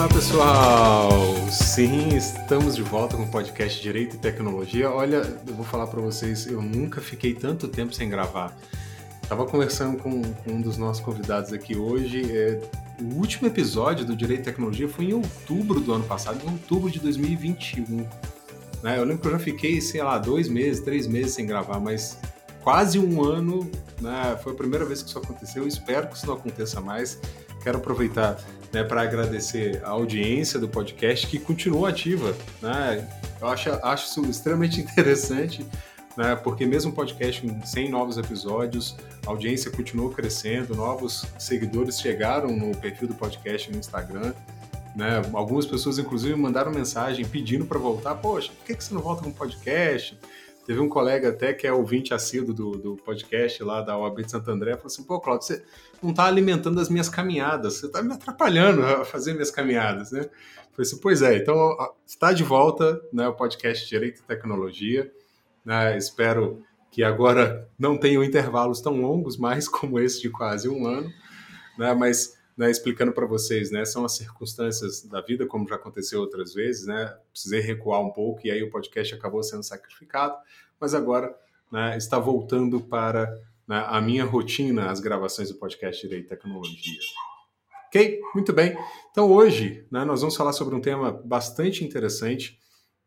Olá, pessoal! Sim, estamos de volta com o podcast Direito e Tecnologia. Olha, eu vou falar para vocês, eu nunca fiquei tanto tempo sem gravar. Estava conversando com um dos nossos convidados aqui hoje. O último episódio do Direito e Tecnologia foi em outubro do ano passado, em outubro de 2021. Né? Eu lembro que eu já fiquei, sei lá, 2 meses, 3 meses sem gravar, mas quase um ano, né? Foi a primeira vez que isso aconteceu. Eu espero que isso não aconteça mais. Quero aproveitar, né, para agradecer a audiência do podcast, que continua ativa. Né? Eu acho isso extremamente interessante, né, porque mesmo o podcast sem novos episódios, a audiência continuou crescendo, novos seguidores chegaram no perfil do podcast no Instagram. Né? Algumas pessoas, inclusive, mandaram mensagem pedindo para voltar. Poxa, por que você não volta com o podcast? Teve um colega até que é ouvinte assíduo do podcast lá da OAB de Santo André, falou assim, pô, Cláudio, você não está alimentando as minhas caminhadas, você está me atrapalhando a fazer minhas caminhadas, né? Eu falei assim, pois é, então está de volta, né, o podcast Direito e Tecnologia, né? Espero que agora não tenham intervalos tão longos mais como esse de quase um ano, né, mas... Né, explicando para vocês, né, são as circunstâncias da vida, como já aconteceu outras vezes, né, precisei recuar um pouco e aí o podcast acabou sendo sacrificado, mas agora, né, está voltando para, né, a minha rotina, as gravações do podcast Direito e Tecnologia. Ok? Muito bem. Então hoje, né, nós vamos falar sobre um tema bastante interessante,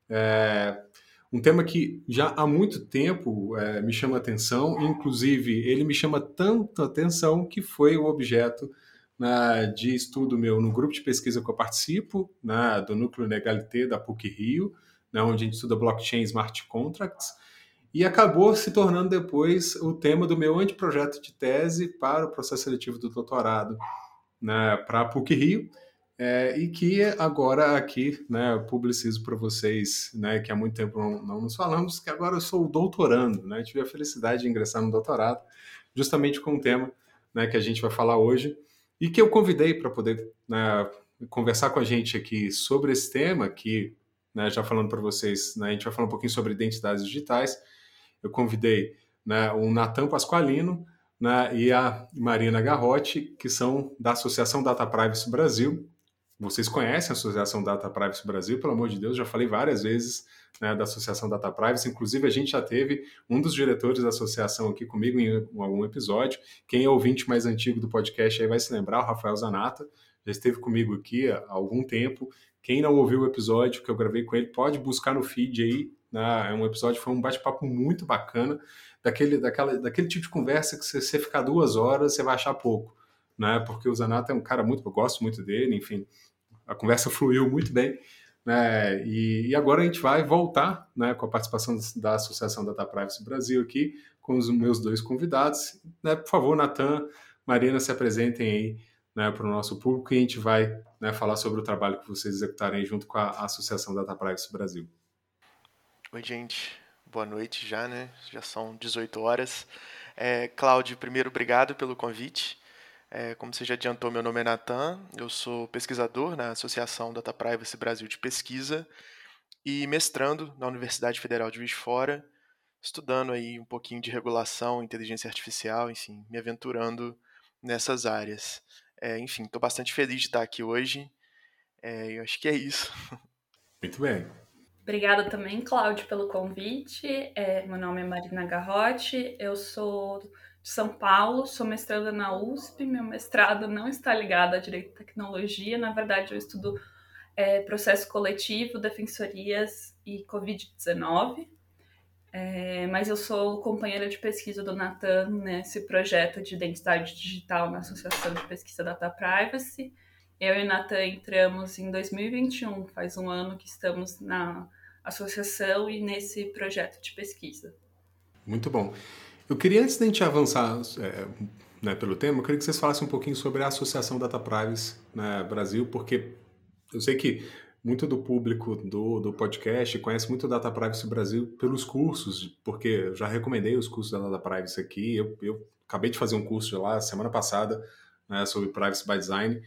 um tema que já há muito tempo me chama atenção, inclusive ele me chama tanta atenção que foi o objeto de estudo meu no grupo de pesquisa que eu participo, do Núcleo Legalité da PUC-Rio, onde a gente estuda blockchain e smart contracts, e acabou se tornando depois o tema do meu anteprojeto de tese para o processo seletivo do doutorado para a PUC-Rio, e que agora aqui, né, eu publicizo para vocês, né, que há muito tempo não nos falamos, que agora eu sou doutorando, né, tive a felicidade de ingressar no doutorado, justamente com o tema, né, que a gente vai falar hoje, e que eu convidei para poder, né, conversar com a gente aqui sobre esse tema, que, né, já falando para vocês, né, a gente vai falar um pouquinho sobre identidades digitais. Eu convidei, né, o Natan Pasqualino, né, e a Marina Garrotti, que são da Associação Data Privacy Brasil. Vocês conhecem a Associação Data Privacy Brasil, pelo amor de Deus, já falei várias vezes, né, da Associação Data Privacy, inclusive a gente já teve um dos diretores da associação aqui comigo em algum episódio. Quem é ouvinte mais antigo do podcast aí vai se lembrar, o Rafael Zanata, já esteve comigo aqui há algum tempo. Quem não ouviu o episódio que eu gravei com ele, pode buscar no feed aí, né, é um episódio, foi um bate-papo muito bacana, daquele tipo de conversa que você ficar 2 horas, você vai achar pouco, né, porque o Zanata é um cara muito, eu gosto muito dele, enfim, a conversa fluiu muito bem, né? E agora a gente vai voltar, né, com a participação da Associação Data Privacy Brasil aqui, com os meus 2 convidados. Né? Por favor, Natan, Marina, se apresentem aí, né, para o nosso público e a gente vai, né, falar sobre o trabalho que vocês executarem junto com a Associação Data Privacy Brasil. Oi, gente. Boa noite já, né? Já são 18 horas. Cláudio, primeiro, obrigado pelo convite. Como você já adiantou, meu nome é Natan, eu sou pesquisador na Associação Data Privacy Brasil de Pesquisa e mestrando na Universidade Federal de Juiz de Fora, estudando aí um pouquinho de regulação, inteligência artificial, enfim, me aventurando nessas áreas. Enfim, estou bastante feliz de estar aqui hoje. Eu acho que é isso. Muito bem. Obrigada também, Cláudio, pelo convite. Meu nome é Marina Garrotti, eu sou de São Paulo, sou mestranda na USP, meu mestrado não está ligado a Direito e Tecnologia, na verdade eu estudo processo coletivo, defensorias e Covid-19, mas eu sou companheira de pesquisa do Natan nesse projeto de identidade digital na Associação de Pesquisa Data Privacy. Eu e o Natan entramos em 2021, faz um ano que estamos na associação e nesse projeto de pesquisa. Muito bom. Eu queria, antes da gente avançar né, pelo tema, eu queria que vocês falassem um pouquinho sobre a Associação Data Privacy, né, Brasil, porque eu sei que muito do público do podcast conhece muito o Data Privacy Brasil pelos cursos, porque eu já recomendei os cursos da Data Privacy aqui, eu acabei de fazer um curso de lá semana passada, né, sobre Privacy by Design,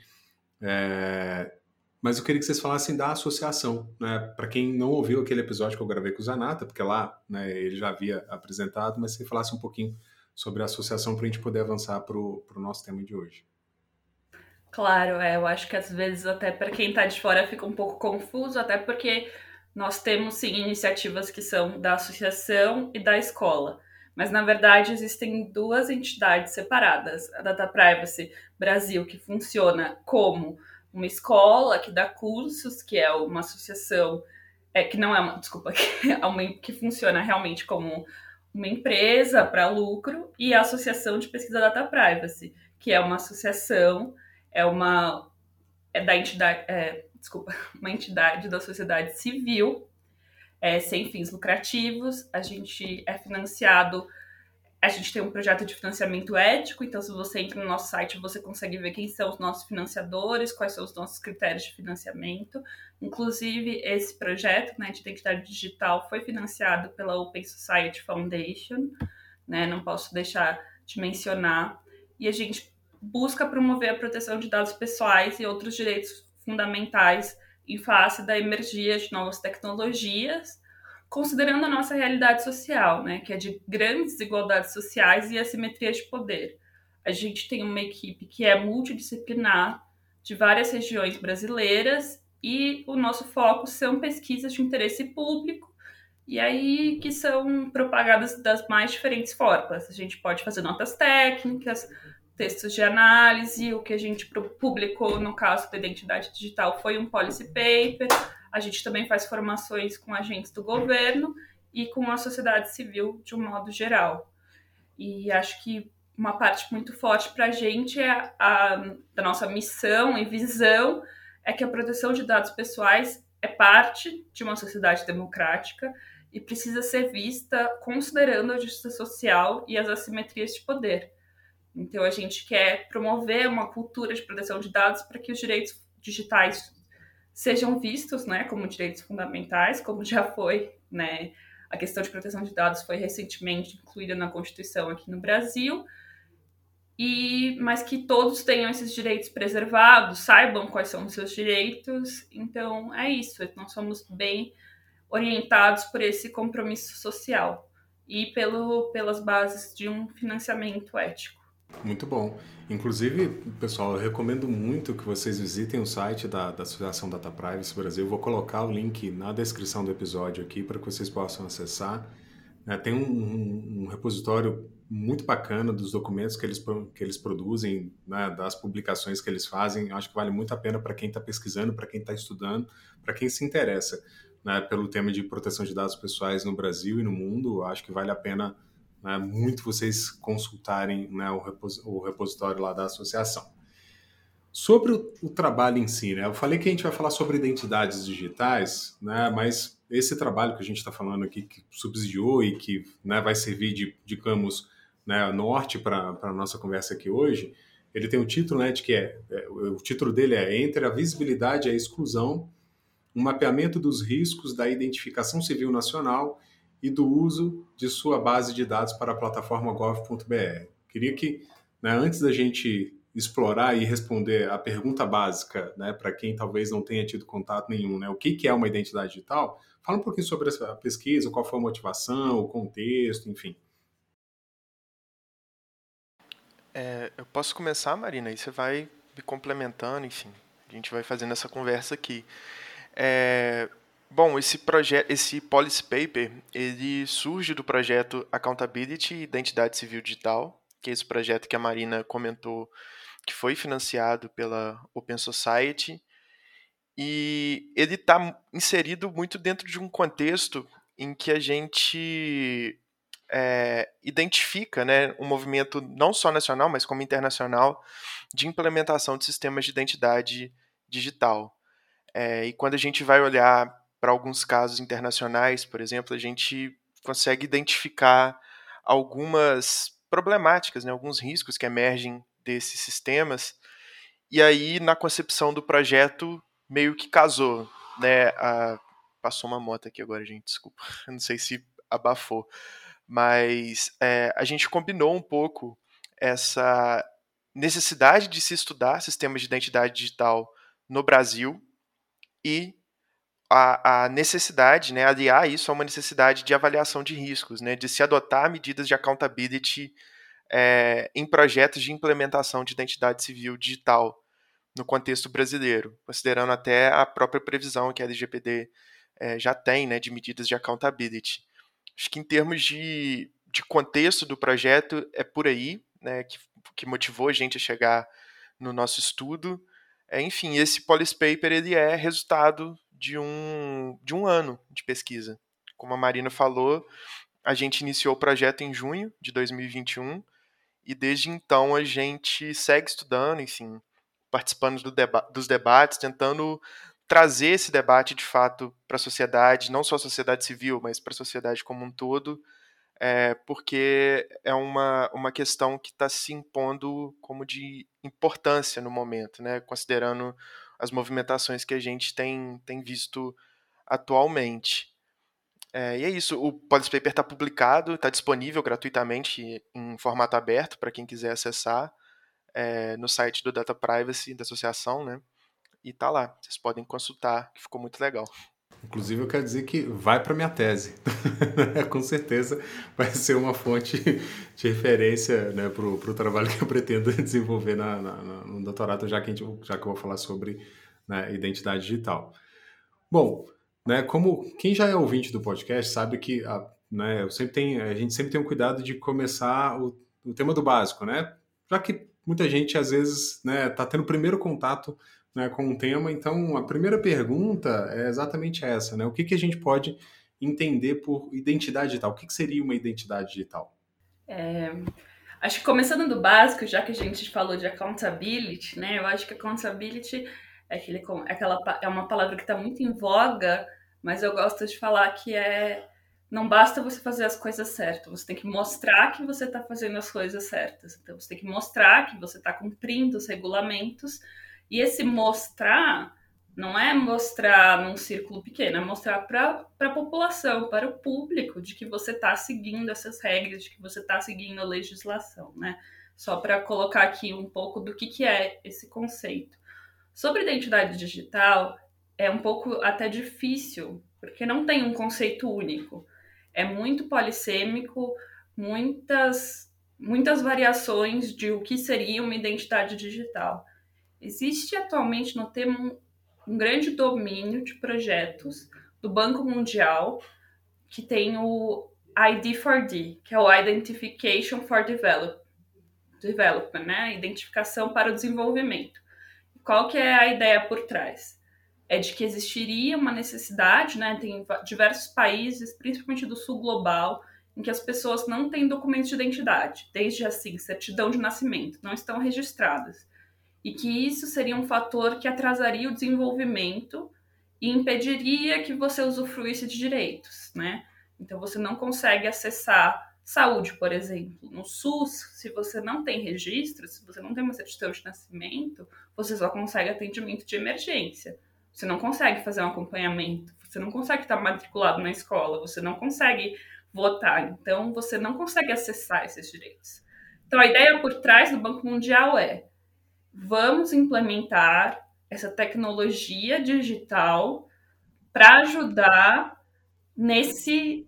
mas eu queria que vocês falassem da associação, né? Para quem não ouviu aquele episódio que eu gravei com o Zanata, porque lá, né, ele já havia apresentado, mas você falasse um pouquinho sobre a associação para a gente poder avançar para o nosso tema de hoje. Claro, eu acho que às vezes até para quem está de fora fica um pouco confuso, até porque nós temos sim iniciativas que são da associação e da escola, mas na verdade existem duas entidades separadas. A Data Privacy Brasil, que funciona como uma escola que dá cursos, que é uma associação, que não é uma, desculpa, que funciona realmente como uma empresa para lucro, e a Associação de Pesquisa Data Privacy, que é uma associação, é uma da entidade, desculpa, uma entidade da sociedade civil, sem fins lucrativos. A gente é financiado, a gente tem um projeto de financiamento ético, então se você entra no nosso site, você consegue ver quem são os nossos financiadores, quais são os nossos critérios de financiamento. Inclusive, esse projeto, né, de identidade digital foi financiado pela Open Society Foundation, né, não posso deixar de mencionar. E a gente busca promover a proteção de dados pessoais e outros direitos fundamentais em face da emergência de novas tecnologias, considerando a nossa realidade social, né, que é de grandes desigualdades sociais e assimetrias de poder. A gente tem uma equipe que é multidisciplinar, de várias regiões brasileiras, e o nosso foco são pesquisas de interesse público, e aí que são propagadas das mais diferentes formas. A gente pode fazer notas técnicas, textos de análise, o que a gente publicou no caso da identidade digital foi um policy paper. A gente também faz formações com agentes do governo e com a sociedade civil de um modo geral. E acho que uma parte muito forte para a gente da nossa missão e visão é que a proteção de dados pessoais é parte de uma sociedade democrática e precisa ser vista considerando a justiça social e as assimetrias de poder. Então, a gente quer promover uma cultura de proteção de dados para que os direitos digitais sejam vistos, né, como direitos fundamentais, como já foi, né, a questão de proteção de dados foi recentemente incluída na Constituição aqui no Brasil, mas que todos tenham esses direitos preservados, saibam quais são os seus direitos. Então, é isso, nós somos bem orientados por esse compromisso social e pelas bases de um financiamento ético. Muito bom. Inclusive, pessoal, eu recomendo muito que vocês visitem o site da Associação Data Privacy Brasil. Eu vou colocar o link na descrição do episódio aqui para que vocês possam acessar. Tem um repositório muito bacana dos documentos que eles produzem, né, das publicações que eles fazem. Eu acho que vale muito a pena para quem está pesquisando, para quem está estudando, para quem se interessa, né, pelo tema de proteção de dados pessoais no Brasil e no mundo. Eu acho que vale a pena, né, muito vocês consultarem, né, o repositório lá da associação. Sobre o trabalho em si, né, eu falei que a gente vai falar sobre identidades digitais, né, mas esse trabalho que a gente está falando aqui, que subsidiou e que, né, vai servir de, digamos, né, norte para a nossa conversa aqui hoje, ele tem um título, né, o título dele é Entre a Visibilidade e a Exclusão, um mapeamento dos riscos da identificação civil nacional e do uso de sua base de dados para a plataforma gov.br. Queria que, né, antes da gente explorar e responder a pergunta básica, né, para quem talvez não tenha tido contato nenhum, né, o que é uma identidade digital, fala um pouquinho sobre essa pesquisa, qual foi a motivação, o contexto, enfim. Eu posso começar, Marina, e você vai me complementando, enfim, a gente vai fazendo essa conversa aqui. Bom, esse policy paper, ele surge do projeto Accountability e Identidade Civil Digital, que é esse projeto que a Marina comentou, que foi financiado pela Open Society, e ele está inserido muito dentro de um contexto em que a gente identifica, né, um movimento não só nacional, mas como internacional, de implementação de sistemas de identidade digital. E quando a gente vai olhar para alguns casos internacionais, por exemplo, a gente consegue identificar algumas problemáticas, né, alguns riscos que emergem desses sistemas. E aí, na concepção do projeto, meio que casou, né? Passou uma moto aqui agora, gente, desculpa. Eu não sei se abafou. Mas a gente combinou um pouco essa necessidade de se estudar sistemas de identidade digital no Brasil e a necessidade, né, aliar isso a uma necessidade de avaliação de riscos, né, de se adotar medidas de accountability em projetos de implementação de identidade civil digital, no contexto brasileiro, considerando até a própria previsão que a LGPD já tem, né, de medidas de accountability. Acho que em termos de contexto do projeto, é por aí, né, que motivou a gente a chegar no nosso estudo. Enfim, esse Policy Paper ele é resultado de um ano de pesquisa. Como a Marina falou, a gente iniciou o projeto em junho de 2021 e desde então a gente segue estudando, enfim, participando dos debates, tentando trazer esse debate de fato para a sociedade, não só a sociedade civil, mas para a sociedade como um todo, porque é uma questão que está se impondo como de importância no momento, né, considerando as movimentações que a gente tem visto atualmente. E é isso, o Policy Paper está publicado, está disponível gratuitamente em formato aberto para quem quiser acessar no site do Data Privacy da associação, né? E tá lá, vocês podem consultar, que ficou muito legal. Inclusive, eu quero dizer que vai para minha tese. Com certeza vai ser uma fonte de referência, né, para o trabalho que eu pretendo desenvolver no doutorado, já que eu vou falar sobre, né, identidade digital. Bom, né, como quem já é ouvinte do podcast sabe que né, a gente sempre tem um cuidado de começar o tema do básico, né? Já que muita gente, às vezes, né, tá tendo o primeiro contato, né, com um tema, então a primeira pergunta é exatamente essa, né? O que a gente pode entender por identidade digital? O que seria uma identidade digital? Acho que começando do básico, já que a gente falou de accountability, né? Eu acho que accountability é uma palavra que está muito em voga, mas eu gosto de falar que não basta você fazer as coisas certas, você tem que mostrar que você está fazendo as coisas certas. Então, você tem que mostrar que você está cumprindo os regulamentos, e esse mostrar não é mostrar num círculo pequeno, é mostrar para a população, para o público, de que você está seguindo essas regras, de que você está seguindo a legislação, né? Só para colocar aqui um pouco do que é esse conceito. Sobre identidade digital, é um pouco até difícil, porque não tem um conceito único. É muito polissêmico, muitas variações de o que seria uma identidade digital. Existe atualmente no tema um grande domínio de projetos do Banco Mundial, que tem o ID4D, que é o Identification for Development, né? Identificação para o desenvolvimento. Qual que é a ideia por trás? É de que existiria uma necessidade, né? Tem diversos países, principalmente do sul global, em que as pessoas não têm documentos de identidade, desde assim, certidão de nascimento, não estão registradas. E que isso seria um fator que atrasaria o desenvolvimento e impediria que você usufruísse de direitos, né? Então, você não consegue acessar saúde, por exemplo. No SUS, se você não tem registro, se você não tem uma certidão de nascimento, você só consegue atendimento de emergência. Você não consegue fazer um acompanhamento, você não consegue estar matriculado na escola, você não consegue votar. Então, você não consegue acessar esses direitos. Então, a ideia por trás do Banco Mundial vamos implementar essa tecnologia digital para ajudar nesse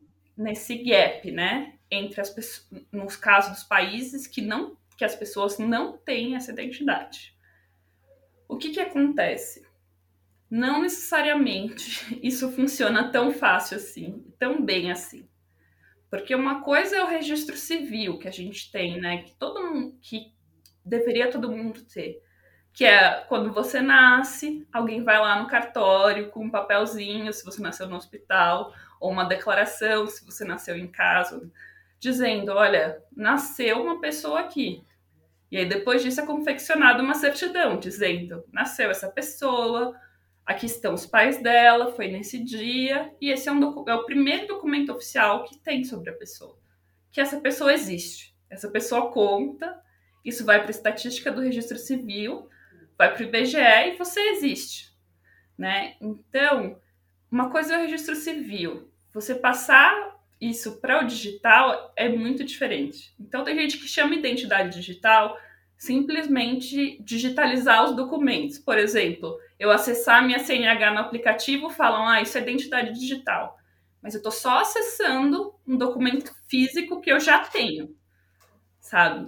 gap, né? Entre as pessoas, nos casos dos países que as pessoas não têm essa identidade. O que acontece? Não necessariamente isso funciona tão fácil assim, tão bem assim. Porque uma coisa é o registro civil que a gente tem, né? Que deveria todo mundo ter. Que é quando você nasce, alguém vai lá no cartório com um papelzinho, se você nasceu no hospital, ou uma declaração, se você nasceu em casa, dizendo, olha, nasceu uma pessoa aqui. E aí depois disso é confeccionada uma certidão, dizendo, nasceu essa pessoa, aqui estão os pais dela, foi nesse dia, e esse é o primeiro documento oficial que tem sobre a pessoa. Que essa pessoa existe. Essa pessoa conta, isso vai para a estatística do registro civil, vai para o IBGE e você existe, né? Então, uma coisa é o registro civil. Você passar isso para o digital é muito diferente. Então, tem gente que chama identidade digital simplesmente digitalizar os documentos. Por exemplo, eu acessar minha CNH no aplicativo, falam, isso é identidade digital. Mas eu estou só acessando um documento físico que eu já tenho, sabe?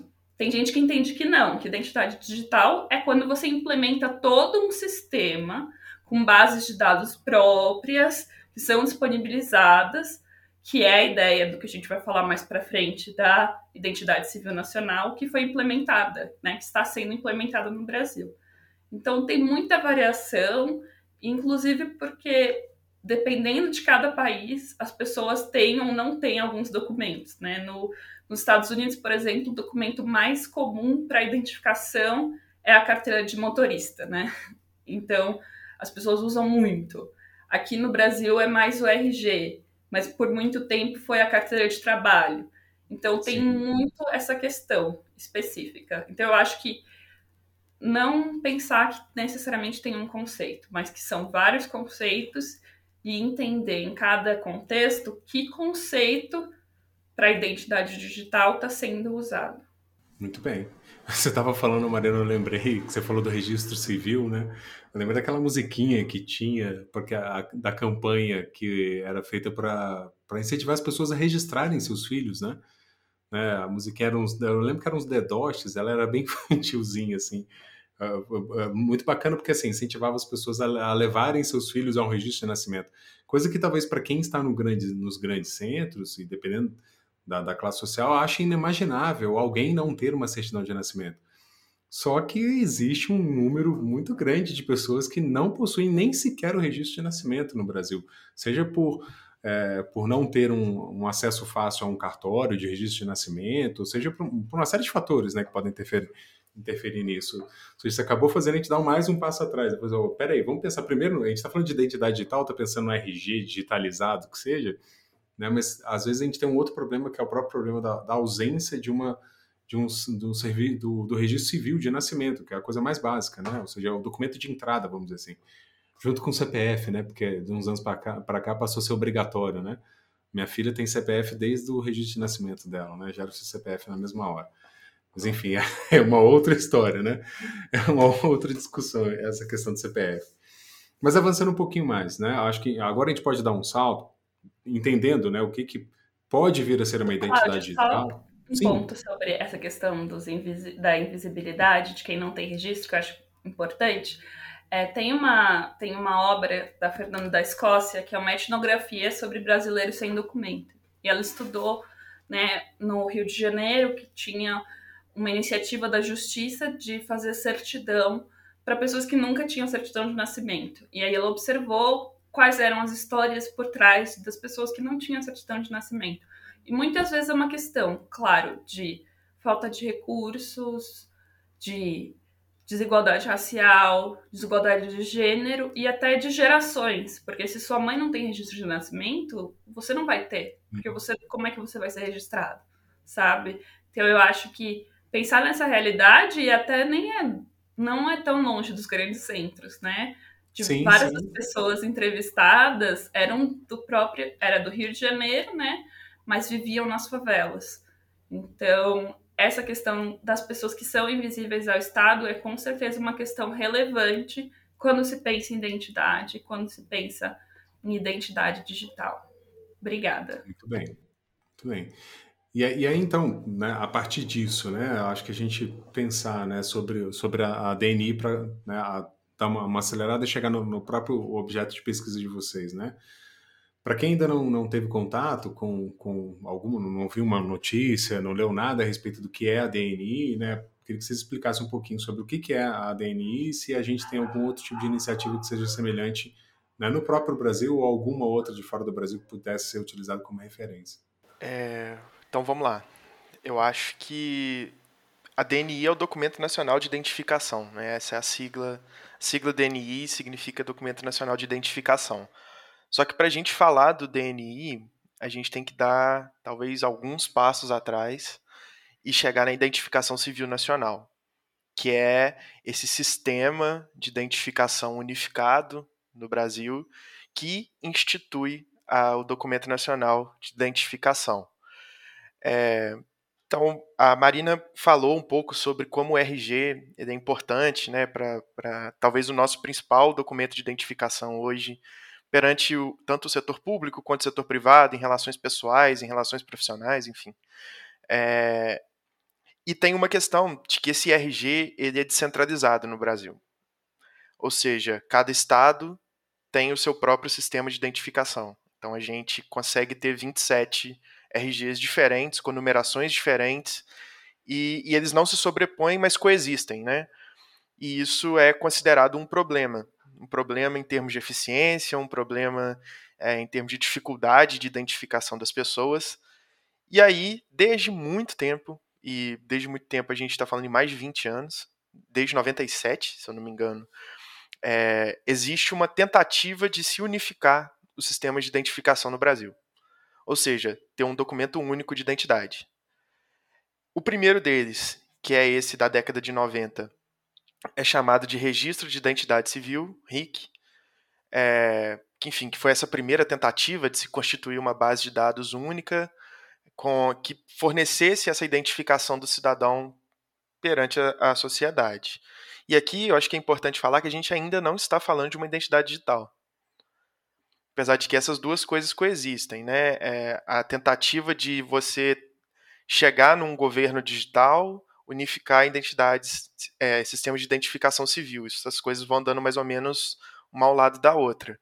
Tem gente que entende que não, que identidade digital é quando você implementa todo um sistema com bases de dados próprias, que são disponibilizadas, que é a ideia do que a gente vai falar mais para frente da identidade civil nacional, que foi implementada, né, que está sendo implementada no Brasil. Então tem muita variação, inclusive porque dependendo de cada país, as pessoas têm ou não têm alguns documentos, né? Nos Estados Unidos, por exemplo, o documento mais comum para identificação é a carteira de motorista, né? Então, as pessoas usam muito. Aqui no Brasil é mais o RG, mas por muito tempo foi a carteira de trabalho. Então, tem muito essa questão específica. Então, eu acho que não pensar que necessariamente tem um conceito, mas que são vários conceitos e entender em cada contexto que conceito para a identidade digital está sendo usado. Muito bem. Você estava falando, Mariana, eu lembrei que você falou do registro civil, né? Eu lembrei daquela musiquinha que tinha, porque da campanha que era feita para incentivar as pessoas a registrarem seus filhos, né? A musiquinha era eu lembro que eram uns dedoches, ela era bem infantilzinha, assim. Muito bacana porque assim incentivava as pessoas a levarem seus filhos a um registro de nascimento, coisa que talvez para quem está nos grandes centros e dependendo da classe social acha inimaginável alguém não ter uma certidão de nascimento. Só que existe um número muito grande de pessoas que não possuem nem sequer o registro de nascimento no Brasil, seja por não ter um acesso fácil a um cartório de registro de nascimento, seja por uma série de fatores, né, que podem interferir nisso. Isso acabou fazendo a gente dar mais um passo atrás. Depois, peraí, vamos pensar primeiro, a gente está falando de identidade digital, está pensando no RG digitalizado, que seja, né, mas às vezes a gente tem um outro problema, que é o próprio problema da ausência do registro civil de nascimento, que é a coisa mais básica, né? Ou seja, é o documento de entrada, vamos dizer assim. Junto com o CPF, né? Porque de uns anos para cá passou a ser obrigatório, né? Minha filha tem CPF desde o registro de nascimento dela, né? Gera o seu CPF na mesma hora. Mas enfim, é uma outra história, né? É uma outra discussão essa questão do CPF. Mas avançando um pouquinho mais, né? Acho que agora a gente pode dar um salto, entendendo, né, o que pode vir a ser uma identidade digital. Um Sim. ponto sobre essa questão da invisibilidade de quem não tem registro, que eu acho importante. Tem uma obra da Fernanda da Escócia, que é uma etnografia sobre brasileiros sem documento. E ela estudou, né, no Rio de Janeiro, que tinha uma iniciativa da justiça de fazer certidão para pessoas que nunca tinham certidão de nascimento. E aí ela observou quais eram as histórias por trás das pessoas que não tinham certidão de nascimento. E muitas vezes é uma questão, claro, de falta de recursos, de desigualdade racial, desigualdade de gênero e até de gerações. Porque se sua mãe não tem registro de nascimento, você não vai ter. Porque como é que você vai ser registrado? Sabe? Então eu acho que pensar nessa realidade e até não é tão longe dos grandes centros, né? Várias das pessoas entrevistadas era do Rio de Janeiro, né? Mas viviam nas favelas. Então, essa questão das pessoas que são invisíveis ao Estado é com certeza uma questão relevante quando se pensa em identidade, quando se pensa em identidade digital. Obrigada. Muito bem, muito bem. E aí, então, né, a partir disso, né, acho que a gente pensar, né, sobre a DNI para, né, dar uma acelerada e chegar no próprio objeto de pesquisa de vocês, né? Para quem ainda não teve contato com alguma, não viu uma notícia, não leu nada a respeito do que é a DNI, né? Queria que vocês explicassem um pouquinho sobre o que é a DNI e se a gente tem algum outro tipo de iniciativa que seja semelhante, né, no próprio Brasil ou alguma outra de fora do Brasil que pudesse ser utilizado como referência. Então vamos lá. Eu acho que a DNI é o Documento Nacional de Identificação, né? Essa é a sigla. A sigla DNI significa Documento Nacional de Identificação. Só que para a gente falar do DNI, a gente tem que dar talvez alguns passos atrás e chegar na Identificação Civil Nacional, que é esse sistema de identificação unificado no Brasil que institui o Documento Nacional de Identificação. Então, a Marina falou um pouco sobre como o RG é importante, né, para talvez o nosso principal documento de identificação hoje perante tanto o setor público quanto o setor privado, em relações pessoais, em relações profissionais, enfim. E tem uma questão de que esse RG ele é descentralizado no Brasil. Ou seja, cada estado tem o seu próprio sistema de identificação. Então a gente consegue ter 27 RGs diferentes, com numerações diferentes, e eles não se sobrepõem, mas coexistem, né? E isso é considerado um problema em termos de eficiência, um problema em termos de dificuldade de identificação das pessoas. E aí, desde muito tempo a gente está falando de mais de 20 anos, desde 97, se eu não me engano, existe uma tentativa de se unificar os sistemas de identificação no Brasil. Ou seja, ter um documento único de identidade. O primeiro deles, que é esse da década de 90, é chamado de Registro de Identidade Civil, RIC, que foi essa primeira tentativa de se constituir uma base de dados única que fornecesse essa identificação do cidadão perante a sociedade. E aqui eu acho que é importante falar que a gente ainda não está falando de uma identidade digital. Apesar de que essas duas coisas coexistem, né? A tentativa de você chegar num governo digital, unificar identidades, sistemas de identificação civil. Essas coisas vão andando mais ou menos uma ao lado da outra.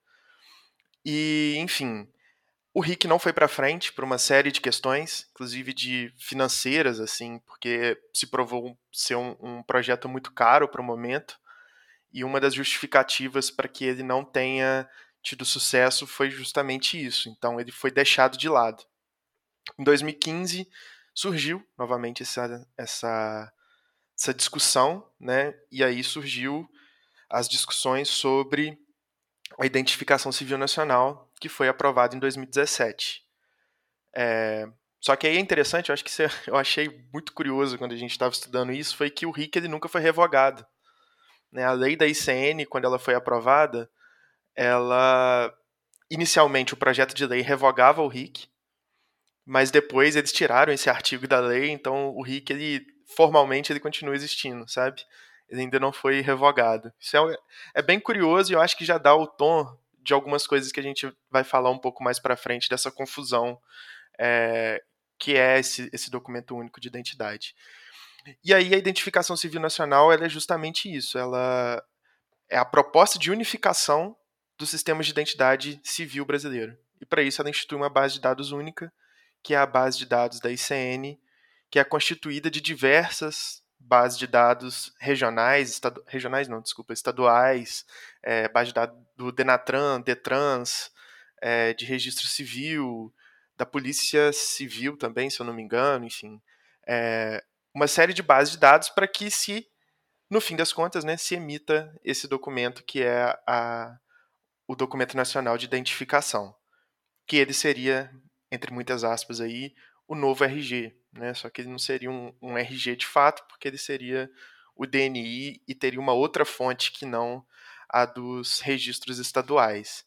E, enfim, o RIC não foi para frente por uma série de questões, inclusive de financeiras, assim, porque se provou ser um projeto muito caro para o momento, e uma das justificativas para que ele não tenha tido sucesso foi justamente isso. Então ele foi deixado de lado. Em 2015 surgiu novamente essa discussão, né? E aí surgiu as discussões sobre a identificação civil nacional, que foi aprovada em 2017. Só que aí é interessante, eu acho que eu achei muito curioso quando a gente estava estudando isso, foi que o RIC ele nunca foi revogado. Né? A lei da ICN, quando ela foi aprovada, inicialmente o projeto de lei revogava o RIC, mas depois eles tiraram esse artigo da lei, então o RIC, formalmente, ele continua existindo, sabe? Ele ainda não foi revogado. Isso é bem curioso e eu acho que já dá o tom de algumas coisas que a gente vai falar um pouco mais para frente dessa confusão que é esse documento único de identidade. E aí a identificação civil nacional ela é justamente isso, ela é a proposta de unificação dos sistemas de identidade civil brasileiro. E para isso ela institui uma base de dados única, que é a base de dados da ICN, que é constituída de diversas bases de dados estaduais, base de dados do Denatran, Detrans, de registro civil, da Polícia Civil também, se eu não me engano, enfim. Uma série de bases de dados para que no fim das contas, né, se emita esse documento que é o Documento Nacional de Identificação, que ele seria, entre muitas aspas aí, o novo RG, né? Só que ele não seria um RG de fato, porque ele seria o DNI e teria uma outra fonte que não a dos registros estaduais.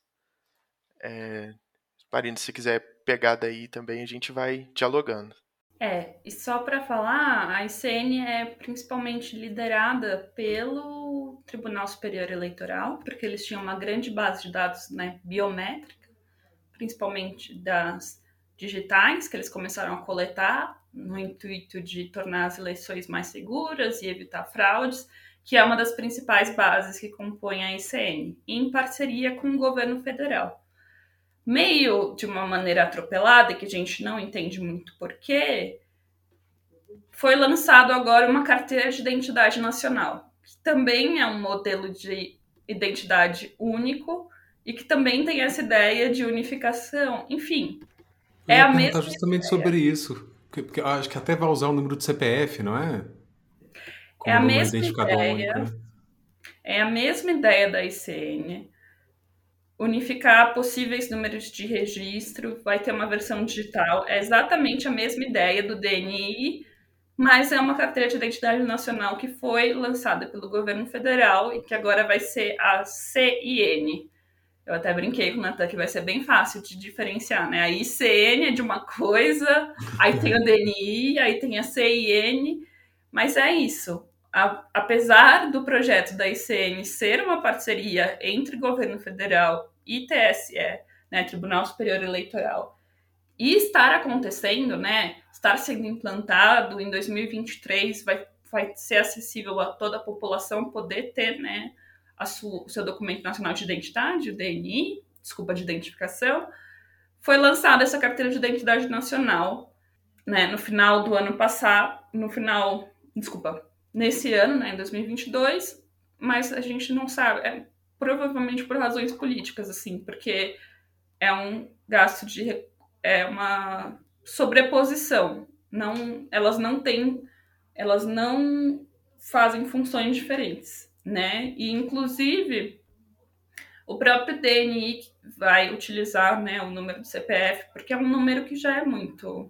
Marina, se quiser pegar daí também, a gente vai dialogando. E só para falar, a ICN é principalmente liderada pelo Tribunal Superior Eleitoral, porque eles tinham uma grande base de dados, né, biométrica, principalmente das digitais, que eles começaram a coletar no intuito de tornar as eleições mais seguras e evitar fraudes, que é uma das principais bases que compõem a ICN, em parceria com o governo federal. Meio de uma maneira atropelada, que a gente não entende muito porquê, foi lançado agora uma carteira de identidade nacional, que também é um modelo de identidade único e que também tem essa ideia de unificação. Enfim, é a mesma ideia. Justamente sobre isso, porque eu acho que até vai usar o número do CPF, não é? Como a mesma ideia. Único, né? É a mesma ideia da ICN. Unificar possíveis números de registro, vai ter uma versão digital. É exatamente a mesma ideia do DNI, mas é uma carteira de identidade nacional que foi lançada pelo governo federal e que agora vai ser a CIN. Eu até brinquei com o Natan que vai ser bem fácil de diferenciar, né? A ICN é de uma coisa, aí tem o DNI, aí tem a CIN, mas é isso. Apesar do projeto da ICN ser uma parceria entre governo federal e TSE, né, Tribunal Superior Eleitoral, e estar acontecendo, né, estar sendo implantado em 2023, vai ser acessível a toda a população poder ter, né, o seu documento nacional de identidade, o DNI, de identificação. Foi lançada essa carteira de identidade nacional, né, no final do ano passado, nesse ano, né, em 2022, mas a gente não sabe, provavelmente por razões políticas, assim, porque é um gasto é uma sobreposição. Elas não fazem funções diferentes, né? E inclusive o próprio DNI vai utilizar, né, o número do CPF, porque é um número que já é muito.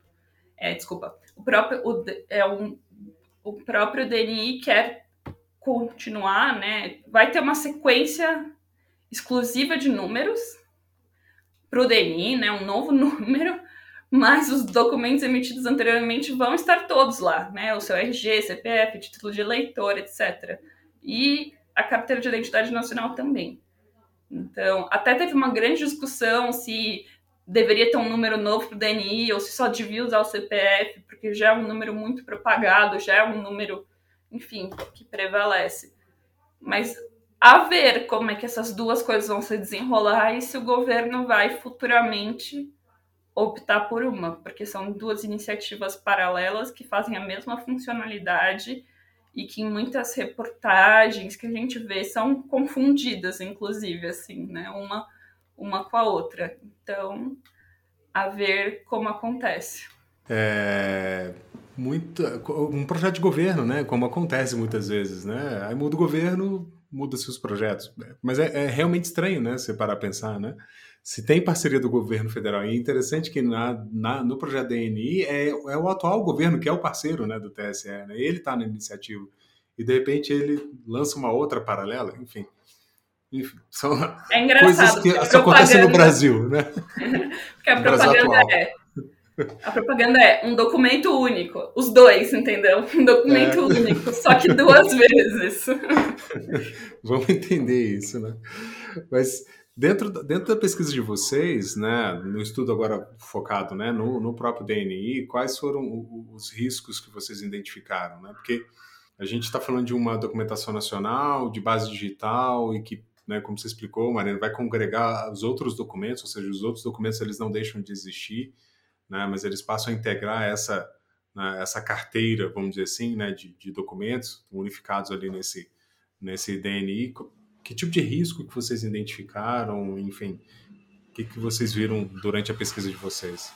O próprio DNI quer continuar, né? Vai ter uma sequência exclusiva de números para o DNI, né? Um novo número, mas os documentos emitidos anteriormente vão estar todos lá, né? O seu RG, CPF, título de eleitor, etc. E a carteira de identidade nacional também. Então, até teve uma grande discussão se deveria ter um número novo para o DNI ou se só devia usar o CPF, porque já é um número muito propagado, já é um número, enfim, que prevalece. Mas a ver como é que essas duas coisas vão se desenrolar e se o governo vai futuramente optar por uma, porque são duas iniciativas paralelas que fazem a mesma funcionalidade e que em muitas reportagens que a gente vê são confundidas, inclusive, assim, né? Uma com a outra. Então, a ver como acontece. Um projeto de governo, né? Como acontece muitas vezes, né? Aí muda o governo, muda-se os projetos. Mas é realmente estranho, né? Você parar a pensar, né? Se tem parceria do governo federal, e é interessante que no projeto DNI é o atual governo que é o parceiro, né, do TSE, né? Ele está na iniciativa. E de repente ele lança uma outra paralela, enfim. São coisas que só acontecem no Brasil, né? Porque a propaganda é um documento único. Os dois, entendeu? Um documento único, só que duas vezes. Vamos entender isso, né? Mas dentro da pesquisa de vocês, né, no estudo agora focado, né, no próprio DNI, quais foram os riscos que vocês identificaram, né? Porque a gente está falando de uma documentação nacional, de base digital e que, né, como você explicou, Mariana, vai congregar os outros documentos, ou seja, os outros documentos eles não deixam de existir, né, mas eles passam a integrar essa carteira, vamos dizer assim, né, de documentos unificados ali nesse DNI. Que tipo de risco que vocês identificaram, enfim, o que vocês viram durante a pesquisa de vocês?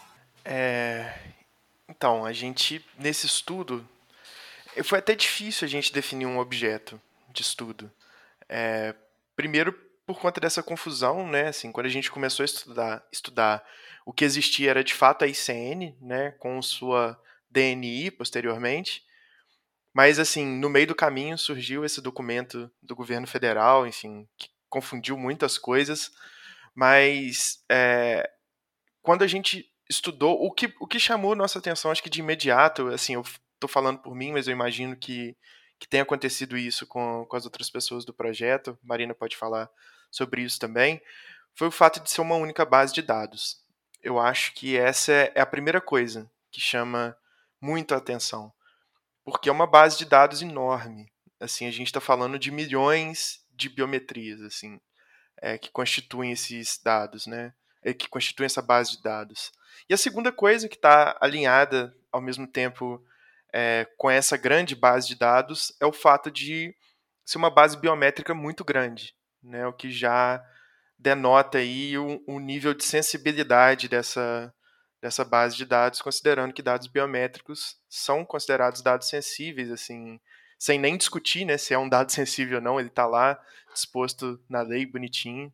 Então, a gente, nesse estudo, foi até difícil a gente definir um objeto de estudo. Primeiro, por conta dessa confusão, né? Assim, quando a gente começou a estudar o que existia era de fato a ICN, né? Com sua DNI posteriormente. Mas, assim, no meio do caminho surgiu esse documento do governo federal, enfim, que confundiu muitas coisas. Mas, quando a gente estudou, o que chamou nossa atenção, acho que de imediato, assim, eu estou falando por mim, mas eu imagino que tenha acontecido isso com as outras pessoas do projeto, Marina pode falar sobre isso também, foi o fato de ser uma única base de dados. Eu acho que essa é a primeira coisa que chama muito a atenção, porque é uma base de dados enorme. Assim, a gente está falando de milhões de biometrias, assim, que constituem esses dados, né? Que constituem essa base de dados. E a segunda coisa que está alinhada ao mesmo tempo com essa grande base de dados é o fato de ser uma base biométrica muito grande, né? O que já denota aí um nível de sensibilidade dessa base de dados, considerando que dados biométricos são considerados dados sensíveis, assim, sem nem discutir, né, se é um dado sensível ou não, ele está lá disposto na lei, bonitinho.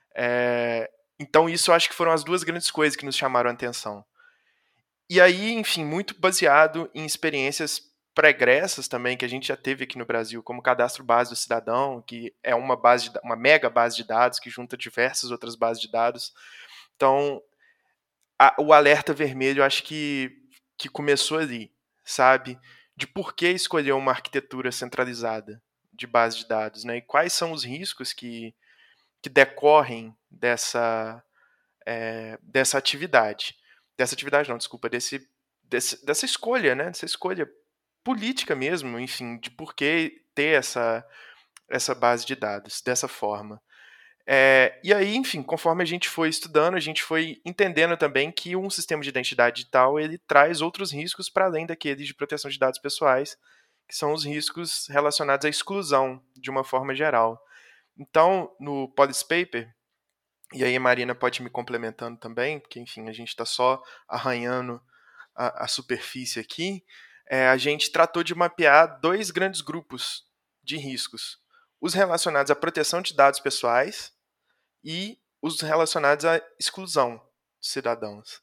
Então isso eu acho que foram as duas grandes coisas que nos chamaram a atenção. E aí, enfim, muito baseado em experiências pregressas também que a gente já teve aqui no Brasil, como o Cadastro Base do Cidadão, que é uma mega base de dados que junta diversas outras bases de dados. Então, o alerta vermelho, acho que começou ali, sabe? De por que escolher uma arquitetura centralizada de base de dados, né? E quais são os riscos que decorrem dessa atividade. Dessa atividade não, desculpa, dessa escolha, né? Dessa escolha política mesmo, enfim, de por que ter essa base de dados dessa forma. E aí, enfim, conforme a gente foi estudando, a gente foi entendendo também que um sistema de identidade digital ele traz outros riscos para além daqueles de proteção de dados pessoais, que são os riscos relacionados à exclusão, de uma forma geral. Então, no Policy Paper, e aí a Marina pode me complementando também, porque, enfim, a gente está só arranhando a superfície aqui, a gente tratou de mapear 2 grandes grupos de riscos. Os relacionados à proteção de dados pessoais e os relacionados à exclusão de cidadãos.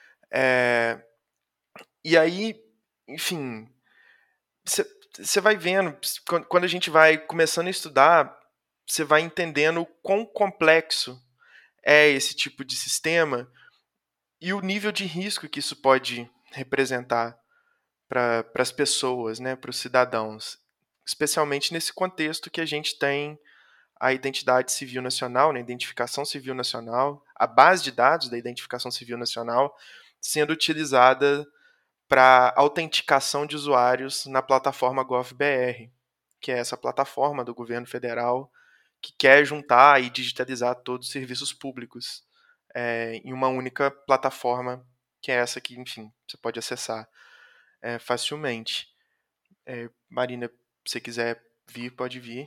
E aí, enfim, você vai vendo, quando a gente vai começando a estudar, você vai entendendo o quão complexo é esse tipo de sistema e o nível de risco que isso pode representar para as pessoas, né, para os cidadãos, especialmente nesse contexto que a gente tem a identidade civil nacional, né, a identificação civil nacional, a base de dados da identificação civil nacional sendo utilizada para autenticação de usuários na plataforma GovBR, que é essa plataforma do governo federal que quer juntar e digitalizar todos os serviços públicos em uma única plataforma, que é essa que, enfim, você pode acessar facilmente. Marina, se você quiser vir, pode vir.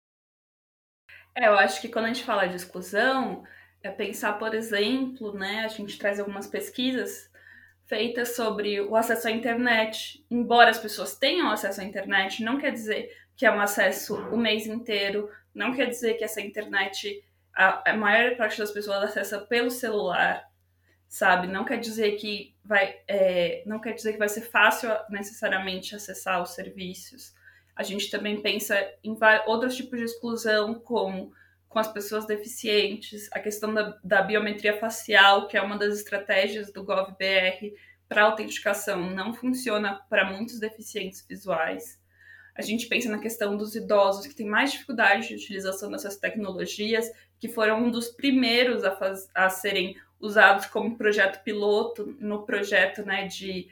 Eu acho que quando a gente fala de exclusão, é pensar, por exemplo, né, a gente traz algumas pesquisas feitas sobre o acesso à internet. Embora as pessoas tenham acesso à internet, não quer dizer que é um acesso o mês inteiro, não quer dizer que essa internet, a maior parte das pessoas acessa pelo celular, sabe? Não quer dizer que não quer dizer que vai ser fácil necessariamente acessar os serviços. A gente também pensa em outros tipos de exclusão, como com as pessoas deficientes, a questão da biometria facial, que é uma das estratégias do GovBR para autenticação, não funciona para muitos deficientes visuais. A gente pensa na questão dos idosos, que têm mais dificuldade de utilização dessas tecnologias, que foram um dos primeiros a serem usados como projeto piloto no projeto, né, de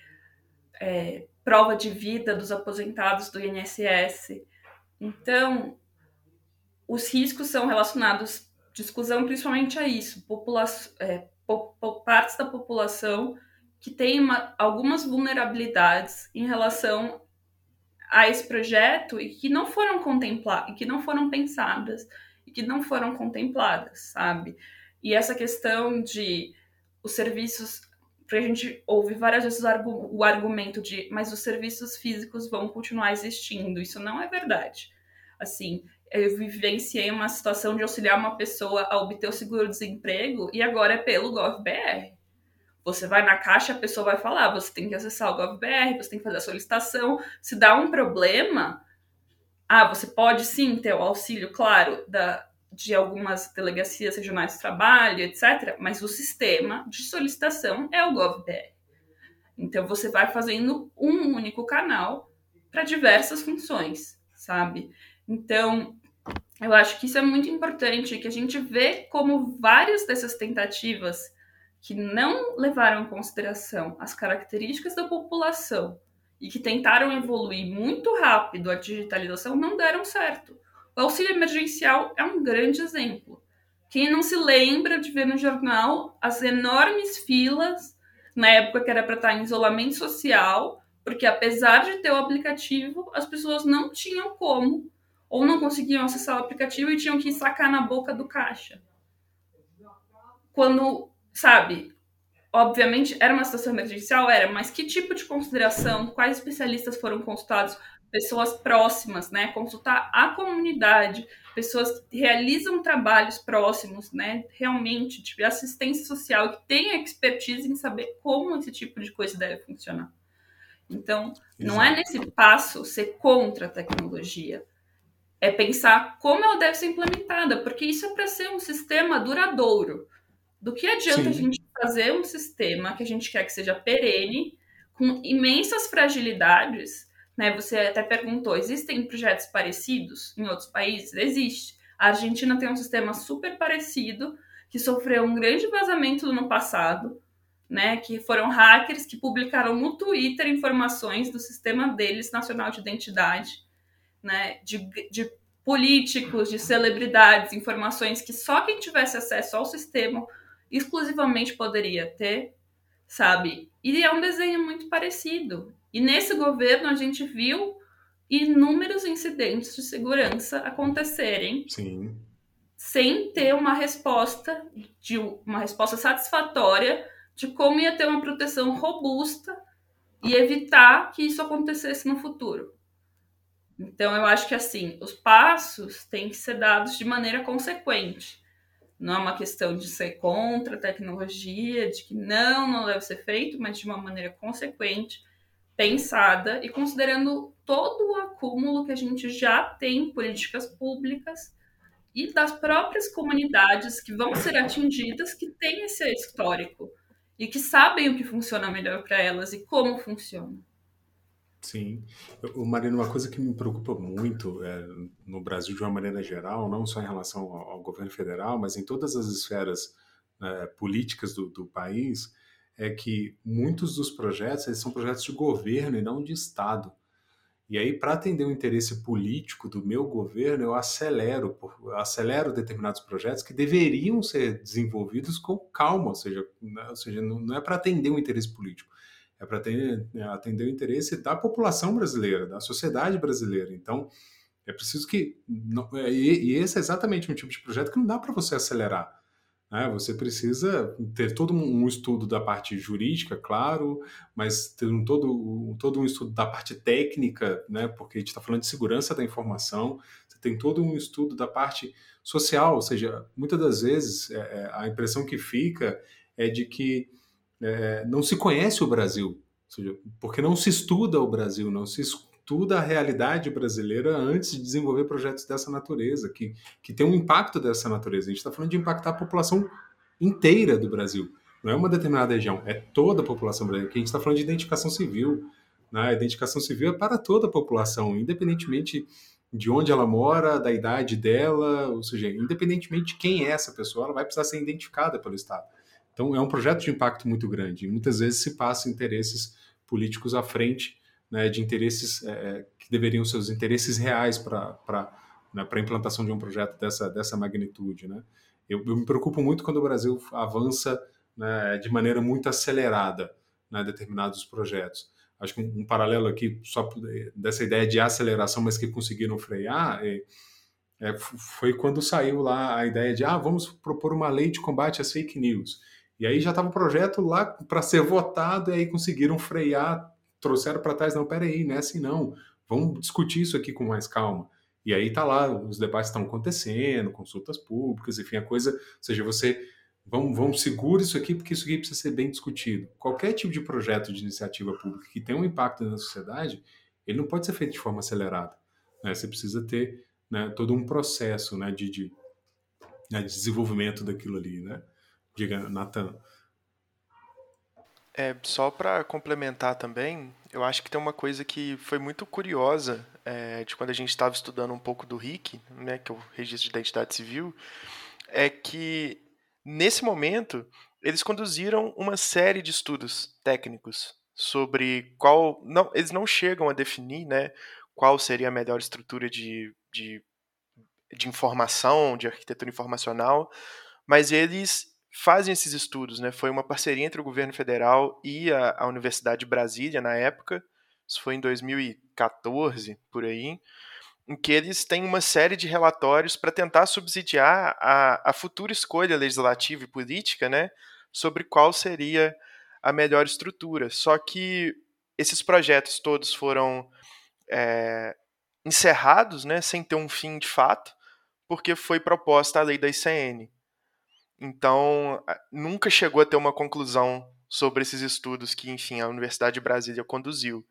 prova de vida dos aposentados do INSS. Então, os riscos são relacionados de exclusão principalmente a isso, partes da população que têm algumas vulnerabilidades em relação a esse projeto e que não foram contempladas, e que não foram pensadas, e que não foram contempladas, sabe? E essa questão de os serviços, porque a gente ouve várias vezes o argumento de mas os serviços físicos vão continuar existindo. Isso não é verdade. Assim, eu vivenciei uma situação de auxiliar uma pessoa a obter o seguro-desemprego e agora é pelo GovBR. Você vai na caixa, a pessoa vai falar, você tem que acessar o GovBR, você tem que fazer a solicitação. Se dá um problema, você pode sim ter o auxílio, claro, de algumas delegacias regionais de trabalho, etc., mas o sistema de solicitação é o GovBR. Então, você vai fazendo um único canal para diversas funções, sabe? Então, eu acho que isso é muito importante, que a gente vê como várias dessas tentativas que não levaram em consideração as características da população e que tentaram evoluir muito rápido a digitalização não deram certo. O auxílio emergencial é um grande exemplo. Quem não se lembra de ver no jornal as enormes filas, na época que era para estar em isolamento social, porque apesar de ter o aplicativo, as pessoas não tinham como, ou não conseguiam acessar o aplicativo e tinham que sacar na boca do caixa. Quando, sabe, obviamente era uma situação emergencial, mas que tipo de consideração, quais especialistas foram consultados? Pessoas próximas, né? Consultar a comunidade, pessoas que realizam trabalhos próximos, né? Realmente, tipo, assistência social, que tem expertise em saber como esse tipo de coisa deve funcionar. Então, não é nesse passo ser contra a tecnologia, é pensar como ela deve ser implementada, porque isso é para ser um sistema duradouro. Do que adianta a gente fazer um sistema que a gente quer que seja perene, com imensas fragilidades, né? Você até perguntou, existem projetos parecidos em outros países? Existe. A Argentina tem um sistema super parecido, que sofreu um grande vazamento no passado, né, que foram hackers que publicaram no Twitter informações do sistema deles, nacional de identidade, né, de políticos, de celebridades, informações que só quem tivesse acesso ao sistema exclusivamente poderia ter, sabe? E é um desenho muito parecido. E nesse governo a gente viu inúmeros incidentes de segurança acontecerem Sim. sem ter uma resposta satisfatória de como ia ter uma proteção robusta e evitar que isso acontecesse no futuro. Então eu acho que assim, os passos têm que ser dados de maneira consequente. Não é uma questão de ser contra a tecnologia, de que não deve ser feito, mas de uma maneira consequente, pensada e considerando todo o acúmulo que a gente já tem em políticas públicas e das próprias comunidades que vão ser atingidas, que têm esse histórico e que sabem o que funciona melhor para elas e como funciona. Sim. Marina, uma coisa que me preocupa muito no Brasil de uma maneira geral, não só em relação ao governo federal, mas em todas as esferas políticas do país, é que muitos dos projetos eles são projetos de governo e não de Estado. E aí, para atender o interesse político do meu governo, eu acelero determinados projetos que deveriam ser desenvolvidos com calma, ou seja, não é para atender o interesse político, é para atender o interesse da população brasileira, da sociedade brasileira. Então, é preciso que. E esse é exatamente um tipo de projeto que não dá para você acelerar, né? Você precisa ter todo um estudo da parte jurídica, claro, mas ter todo um estudo da parte técnica, né? Porque a gente está falando de segurança da informação, você tem todo um estudo da parte social, ou seja, muitas das vezes a impressão que fica é de que não se conhece o Brasil, ou seja, porque não se estuda o Brasil, não se estuda a realidade brasileira antes de desenvolver projetos dessa natureza, que tem um impacto dessa natureza. A gente está falando de impactar a população inteira do Brasil, não é uma determinada região, é toda a população brasileira, que a gente está falando de identificação civil. Né? A identificação civil é para toda a população, independentemente de onde ela mora, da idade dela, ou seja, independentemente de quem é essa pessoa, ela vai precisar ser identificada pelo Estado. Então, é um projeto de impacto muito grande. E muitas vezes se passam interesses políticos à frente, né, de interesses que deveriam ser os interesses reais para a implantação de um projeto dessa magnitude. Né? Eu me preocupo muito quando o Brasil avança, né, de maneira muito acelerada, né, determinados projetos. Acho que um paralelo aqui, só dessa ideia de aceleração, mas que conseguiram frear, foi quando saiu lá a ideia de vamos propor uma lei de combate às fake news. E aí já estava o projeto lá para ser votado, e aí conseguiram frear, trouxeram para trás, não, peraí, não é assim não, vamos discutir isso aqui com mais calma. E aí tá lá, os debates estão acontecendo, consultas públicas, enfim, a coisa, ou seja, vamos segura isso aqui, porque isso aqui precisa ser bem discutido. Qualquer tipo de projeto de iniciativa pública que tenha um impacto na sociedade, ele não pode ser feito de forma acelerada. Né? Você precisa ter, né, todo um processo, né, de desenvolvimento daquilo ali, né? Diga, Nathan. Só para complementar também, eu acho que tem uma coisa que foi muito curiosa de quando a gente estava estudando um pouco do RIC, né, que é o Registro de Identidade Civil, é que nesse momento eles conduziram uma série de estudos técnicos sobre eles não chegam a definir, né, qual seria a melhor estrutura de informação, de arquitetura informacional, mas eles fazem esses estudos, né? Foi uma parceria entre o governo federal e a Universidade de Brasília na época, isso foi em 2014, por aí, em que eles têm uma série de relatórios para tentar subsidiar a futura escolha legislativa e política, né, sobre qual seria a melhor estrutura. Só que esses projetos todos foram encerrados, né, sem ter um fim de fato, porque foi proposta a lei da ICN. Então, nunca chegou a ter uma conclusão sobre esses estudos que, enfim, a Universidade de Brasília conduziu.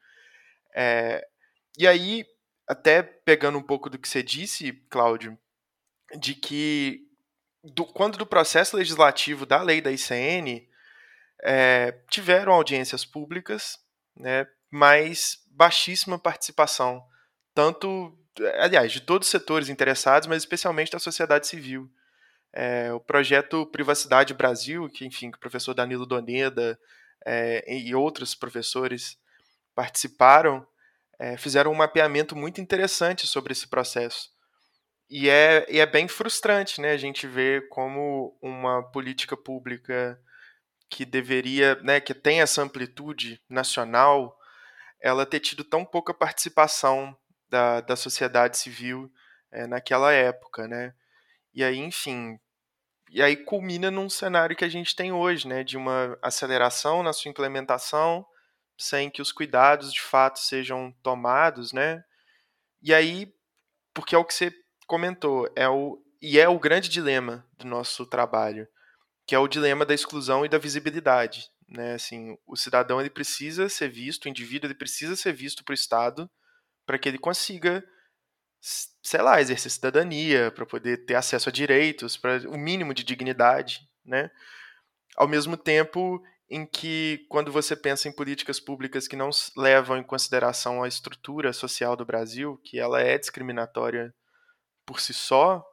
E aí, até pegando um pouco do que você disse, Cláudio, de que quando do processo legislativo da lei da ICN, tiveram audiências públicas, né, mas baixíssima participação, tanto, aliás, de todos os setores interessados, mas especialmente da sociedade civil. O projeto Privacidade Brasil, que, enfim, que o professor Danilo Doneda e outros professores participaram, fizeram um mapeamento muito interessante sobre esse processo. E é bem frustrante, né, a gente ver como uma política pública que deveria, né, que tem essa amplitude nacional, ela ter tido tão pouca participação da sociedade civil naquela época, né? E aí, enfim, culmina num cenário que a gente tem hoje, né, de uma aceleração na sua implementação, sem que os cuidados de fato sejam tomados, né? E aí, porque é o que você comentou, é o grande dilema do nosso trabalho, que é o dilema da exclusão e da visibilidade, né? Assim, o cidadão ele precisa ser visto, o indivíduo ele precisa ser visto para o Estado para que ele consiga, sei lá, exercer cidadania, para poder ter acesso a direitos, para o mínimo de dignidade, né? Ao mesmo tempo em que, quando você pensa em políticas públicas que não levam em consideração a estrutura social do Brasil, que ela é discriminatória por si só,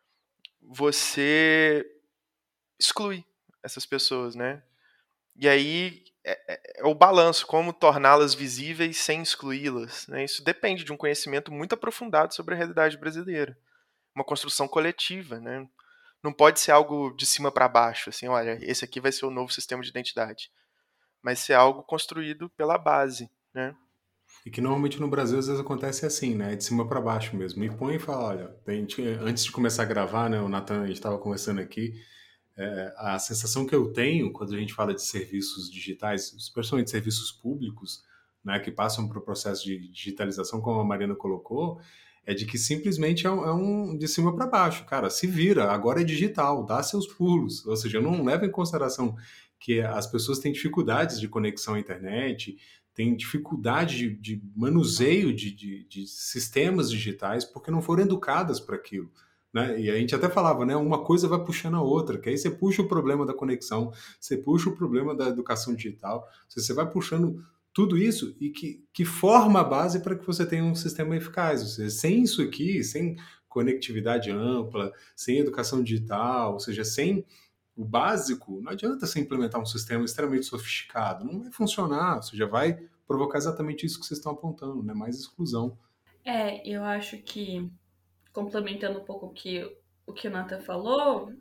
você exclui essas pessoas, né? E aí é o balanço, como torná-las visíveis sem excluí-las, né? Isso depende de um conhecimento muito aprofundado sobre a realidade brasileira, uma construção coletiva, né? Não pode ser algo de cima para baixo, assim, olha, esse aqui vai ser o novo sistema de identidade, mas ser algo construído pela base, né? E que normalmente no Brasil às vezes acontece assim, né? De cima para baixo mesmo. Me põe e fala, olha, antes de começar a gravar, né? O Nathan, a gente estava conversando aqui, a sensação que eu tenho quando a gente fala de serviços digitais, especialmente serviços públicos, né? Que passam por um processo de digitalização, como a Mariana colocou, é de que simplesmente é um de cima para baixo. Cara, se vira, agora é digital, dá seus pulos. Ou seja, eu não levo em consideração que as pessoas têm dificuldades de conexão à internet, têm dificuldade de manuseio de sistemas digitais porque não foram educadas para aquilo. Né? E a gente até falava, né? Uma coisa vai puxando a outra, que aí você puxa o problema da conexão, você puxa o problema da educação digital, você vai puxando tudo isso e que forma a base para que você tenha um sistema eficaz. Ou seja, sem isso aqui, sem conectividade ampla, sem educação digital, ou seja, sem o básico, não adianta você implementar um sistema extremamente sofisticado, não vai funcionar, ou seja, vai provocar exatamente isso que vocês estão apontando, né? Mais exclusão. Eu acho que, complementando um pouco o que o Nathan falou,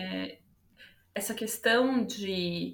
essa questão de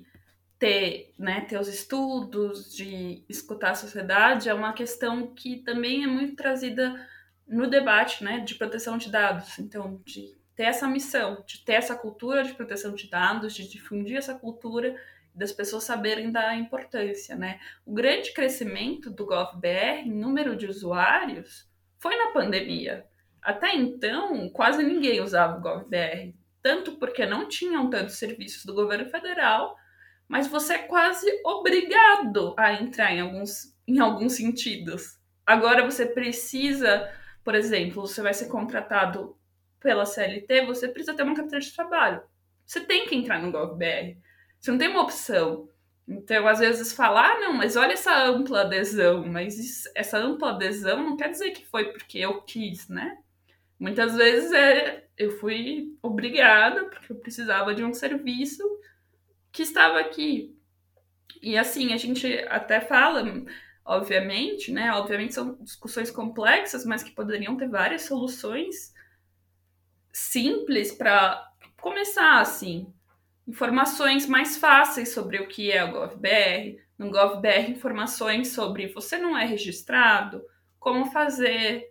ter os estudos, de escutar a sociedade, é uma questão que também é muito trazida no debate, né, de proteção de dados. Então, de ter essa missão, de ter essa cultura de proteção de dados, de difundir essa cultura, das pessoas saberem da importância, né? O grande crescimento do GovBR em número de usuários foi na pandemia. Até então, quase ninguém usava o GovBR, tanto porque não tinham tantos serviços do governo federal, mas você é quase obrigado a entrar em alguns sentidos. Agora você precisa, por exemplo, você vai ser contratado pela CLT, você precisa ter uma carteira de trabalho. Você tem que entrar no GovBR. Você não tem uma opção. Então, às vezes, falar, não, mas olha essa ampla adesão. Mas essa ampla adesão não quer dizer que foi porque eu quis, né? Muitas vezes eu fui obrigada, porque eu precisava de um serviço que estava aqui. E assim, a gente até fala, obviamente, né? Obviamente são discussões complexas, mas que poderiam ter várias soluções simples para começar assim. Informações mais fáceis sobre o que é o GovBR. No GovBR, informações sobre você não é registrado, como fazer,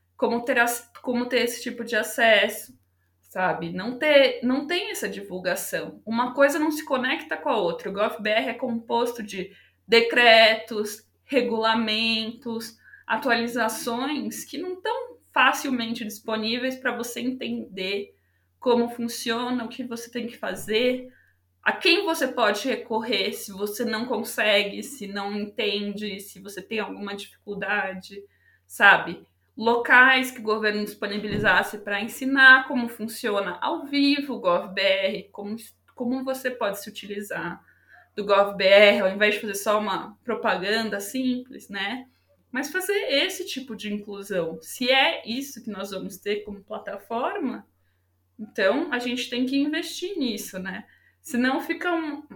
como ter esse tipo de acesso, sabe? Não tem essa divulgação. Uma coisa não se conecta com a outra. O GovBR é composto de decretos, regulamentos, atualizações que não estão facilmente disponíveis para você entender como funciona, o que você tem que fazer, a quem você pode recorrer se você não consegue, se não entende, se você tem alguma dificuldade, sabe? Locais que o governo disponibilizasse para ensinar como funciona ao vivo o GovBR, como você pode se utilizar do GovBR, ao invés de fazer só uma propaganda simples, né? Mas fazer esse tipo de inclusão. Se é isso que nós vamos ter como plataforma, Então, a gente tem que investir nisso, né? Senão fica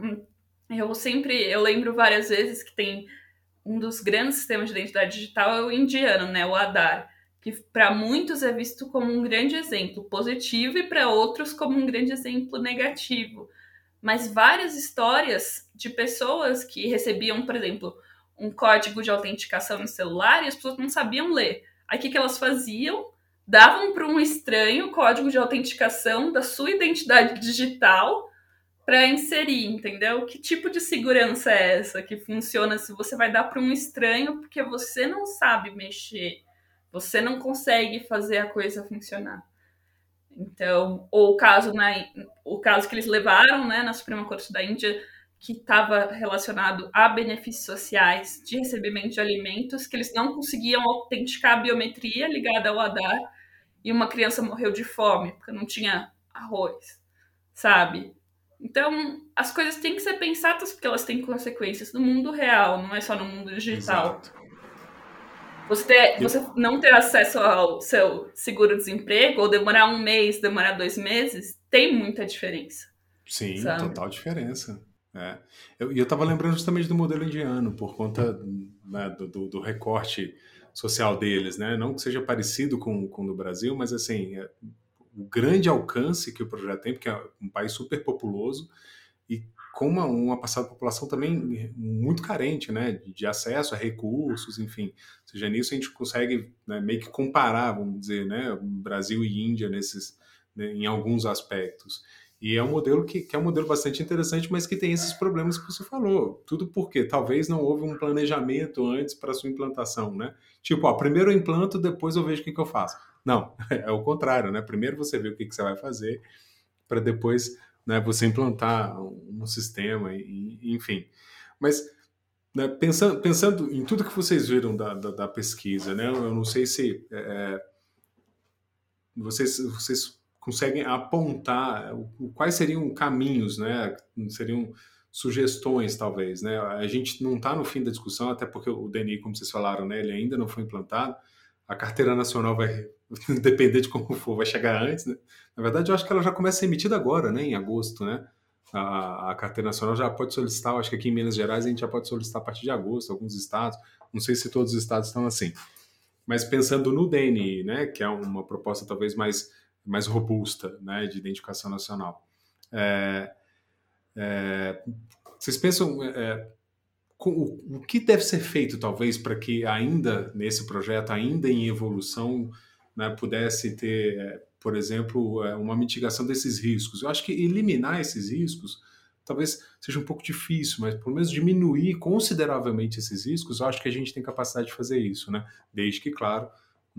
eu lembro várias vezes que tem um dos grandes sistemas de identidade digital é o indiano, né? O Aadhaar, que para muitos é visto como um grande exemplo positivo e para outros como um grande exemplo negativo. Mas várias histórias de pessoas que recebiam, por exemplo, um código de autenticação no celular e as pessoas não sabiam ler. Aí o que elas faziam? Davam para um estranho o código de autenticação da sua identidade digital para inserir, entendeu? Que tipo de segurança é essa que funciona se você vai dar para um estranho porque você não sabe mexer, você não consegue fazer a coisa funcionar? Então, ou o caso que eles levaram, né, na Suprema Corte da Índia, que estava relacionado a benefícios sociais de recebimento de alimentos, que eles não conseguiam autenticar a biometria ligada ao Aadhaar e uma criança morreu de fome porque não tinha arroz, sabe? Então, as coisas têm que ser pensadas porque elas têm consequências no mundo real, não é só no mundo digital. Exato. Você não ter acesso ao seu seguro-desemprego, ou demorar um mês, demorar 2 meses, tem muita diferença, Sim, sabe? total diferença. É. Eu estava lembrando justamente do modelo indiano, por conta, né, do recorte social deles, né? Não que seja parecido com o do Brasil, mas assim, o grande alcance que o projeto tem, porque é um país super populoso e com uma parcela da população também muito carente, né, de acesso a recursos, enfim. Ou seja, nisso a gente consegue, né, meio que comparar, vamos dizer, né, Brasil e Índia né, em alguns aspectos. E é um modelo que é um modelo bastante interessante, mas que tem esses problemas que você falou. Tudo porque talvez não houve um planejamento antes para sua implantação, né? Tipo, ó, primeiro eu implanto, depois eu vejo o que eu faço. Não, é o contrário, né? Primeiro você vê o que você vai fazer, para depois, né, você implantar um sistema, enfim. Mas, né, pensando em tudo que vocês viram da pesquisa, né, eu não sei se vocês conseguem apontar quais seriam caminhos, né, seriam sugestões, talvez, né? A gente não está no fim da discussão, até porque o DNI, como vocês falaram, né, ele ainda não foi implantado. A carteira nacional vai depender de como for, vai chegar antes, né? Na verdade, eu acho que ela já começa a ser emitida agora, né, em agosto, né? A carteira nacional já pode solicitar, eu acho que aqui em Minas Gerais a gente já pode solicitar a partir de agosto, alguns estados, não sei se todos os estados estão assim. Mas pensando no DNI, né, que é uma proposta talvez mais robusta, né, de identificação nacional. É, vocês pensam o que deve ser feito, talvez, para que ainda nesse projeto, ainda em evolução, né, pudesse ter, por exemplo, uma mitigação desses riscos? Eu acho que eliminar esses riscos talvez seja um pouco difícil, mas pelo menos diminuir consideravelmente esses riscos, eu acho que a gente tem capacidade de fazer isso, né? Desde que, claro,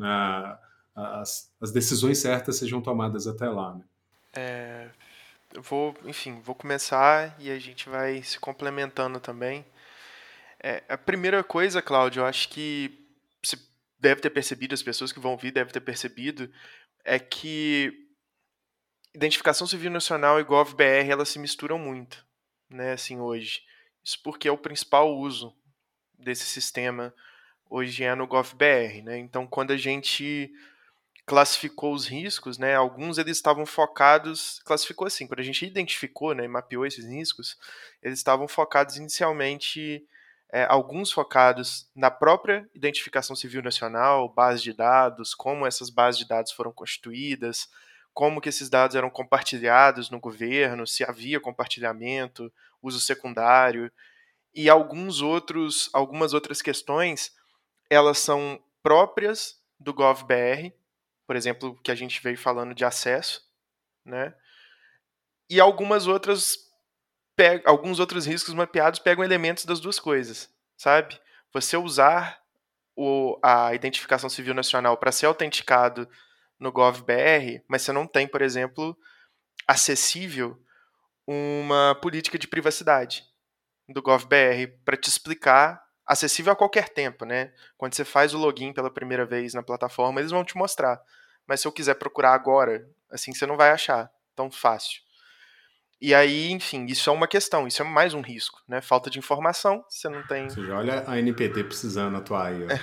as decisões certas sejam tomadas até lá, né? Eu vou começar e a gente vai se complementando também. A primeira coisa, Cláudio, eu acho que você deve ter percebido, as pessoas que vão ouvir devem ter percebido, é que identificação civil nacional e GovBR, elas se misturam muito, né, assim, hoje. Isso porque é o principal uso desse sistema hoje é no GovBR, né? Então, quando a gente classificou os riscos, né, alguns eles estavam focados, classificou assim, quando a gente identificou, né, e mapeou esses riscos, eles estavam focados inicialmente, alguns focados na própria identificação civil nacional, base de dados, como essas bases de dados foram constituídas, como que esses dados eram compartilhados no governo, se havia compartilhamento, uso secundário, e algumas outras questões, elas são próprias do GovBR, por exemplo, que a gente veio falando de acesso, né? E alguns outros riscos mapeados pegam elementos das duas coisas, sabe? Você usar a identificação civil nacional para ser autenticado no GovBR, mas você não tem, por exemplo, acessível uma política de privacidade do GovBR para te explicar, acessível a qualquer tempo, né? Quando você faz o login pela primeira vez na plataforma, eles vão te mostrar. Mas se eu quiser procurar agora, assim, você não vai achar tão fácil. E aí, enfim, isso é uma questão, isso é mais um risco, né? Falta de informação, você não tem. Ou seja, olha a NPD precisando atuar aí, ó.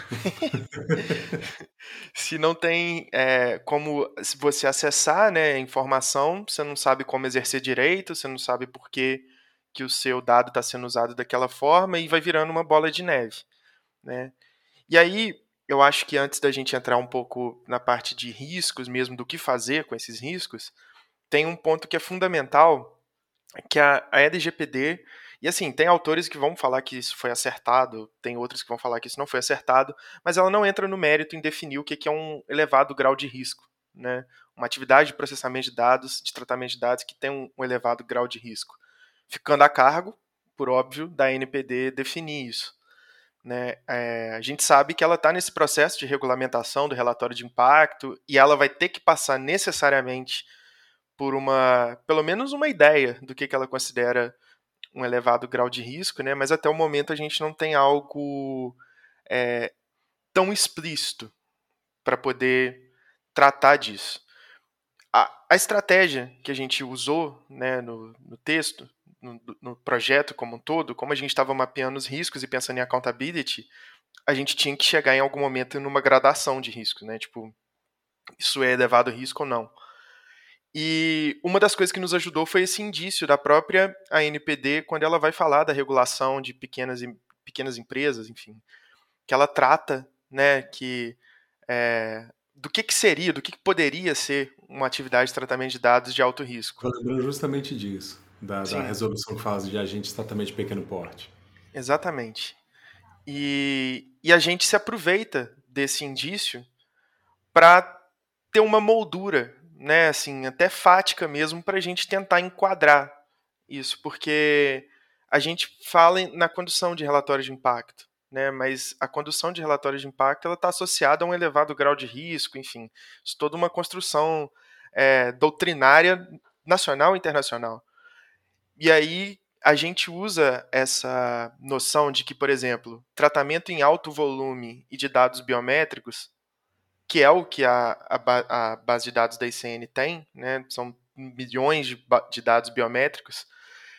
Se não tem como você acessar, né, informação, você não sabe como exercer direito, você não sabe por que o seu dado está sendo usado daquela forma e vai virando uma bola de neve, né? E aí, eu acho que antes da gente entrar um pouco na parte de riscos mesmo, do que fazer com esses riscos, tem um ponto que é fundamental, que a LGPD, e assim, tem autores que vão falar que isso foi acertado, tem outros que vão falar que isso não foi acertado, mas ela não entra no mérito em definir o que é um elevado grau de risco, né? Uma atividade de processamento de dados, de tratamento de dados que tem um elevado grau de risco, ficando a cargo, por óbvio, da NPD definir isso. Né? A gente sabe que ela está nesse processo de regulamentação do relatório de impacto e ela vai ter que passar necessariamente por pelo menos uma ideia do que ela considera um elevado grau de risco, né? Mas até o momento a gente não tem algo tão explícito para poder tratar disso. A estratégia que a gente usou, né, no texto, no projeto como um todo, como a gente estava mapeando os riscos e pensando em accountability, a gente tinha que chegar em algum momento numa gradação de riscos, né? Tipo, isso é elevado risco ou não. E uma das coisas que nos ajudou foi esse indício da própria ANPD, quando ela vai falar da regulação de pequenas empresas, enfim, que ela trata, né, do que seria, do que poderia ser uma atividade de tratamento de dados de alto risco. Estou lembrando justamente disso, da Sim, resolução que fala de agentes de tratamento de pequeno porte. exatamente. E a gente se aproveita desse indício para ter uma moldura, né, assim, até fática mesmo, para a gente tentar enquadrar isso, porque a gente fala na condução de relatório de impacto, né, mas a condução de relatório de impacto ela está associada a um elevado grau de risco, enfim, isso toda uma construção doutrinária nacional e internacional. E aí a gente usa essa noção de que, por exemplo, tratamento em alto volume e de dados biométricos, que é o que a base de dados da ICN tem, né, são milhões de dados biométricos,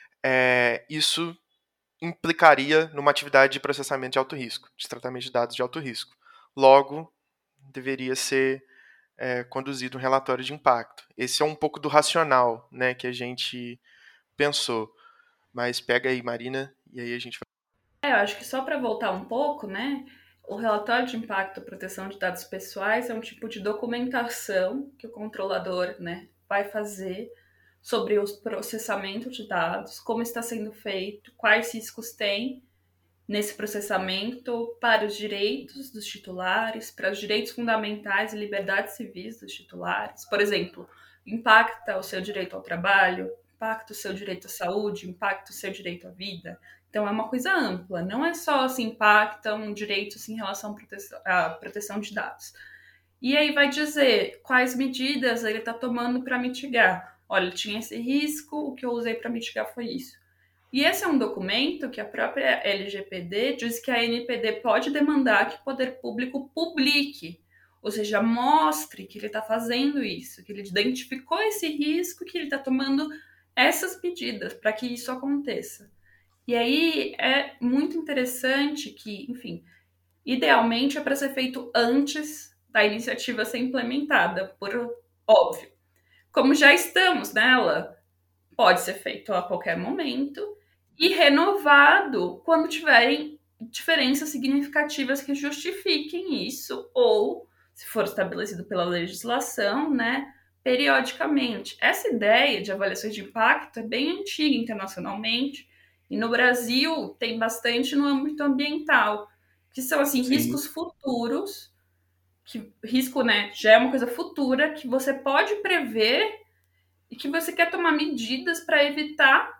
isso implicaria numa atividade de processamento de alto risco, de tratamento de dados de alto risco. Logo, deveria ser conduzido um relatório de impacto. Esse é um pouco do racional, né, que a gente pensou. Mas pega aí, Marina, e aí a gente vai. Eu acho que só para voltar um pouco, né? O relatório de impacto à proteção de dados pessoais é um tipo de documentação que o controlador, né, vai fazer sobre o processamento de dados, como está sendo feito, quais riscos tem nesse processamento para os direitos dos titulares, para os direitos fundamentais e liberdades civis dos titulares. Por exemplo, impacta o seu direito ao trabalho, impacta o seu direito à saúde, impacta o seu direito à vida. Então é uma coisa ampla, não é só se impacta um direito assim, em relação à proteção de dados. E aí vai dizer quais medidas ele está tomando para mitigar. Olha, tinha esse risco, o que eu usei para mitigar foi isso. E esse é um documento que a própria LGPD diz que a NPD pode demandar que o poder público publique, ou seja, mostre que ele está fazendo isso, que ele identificou esse risco, que ele está tomando essas medidas para que isso aconteça. E aí é muito interessante que, enfim, idealmente é para ser feito antes da iniciativa ser implementada, por óbvio. Como já estamos nela, pode ser feito a qualquer momento e renovado quando tiverem diferenças significativas que justifiquem isso, ou, se for estabelecido pela legislação, né, periodicamente. Essa ideia de avaliações de impacto é bem antiga internacionalmente, e no Brasil tem bastante no âmbito ambiental, que são assim, Sim. riscos futuros, que risco, né, já é uma coisa futura que você pode prever e que você quer tomar medidas para evitar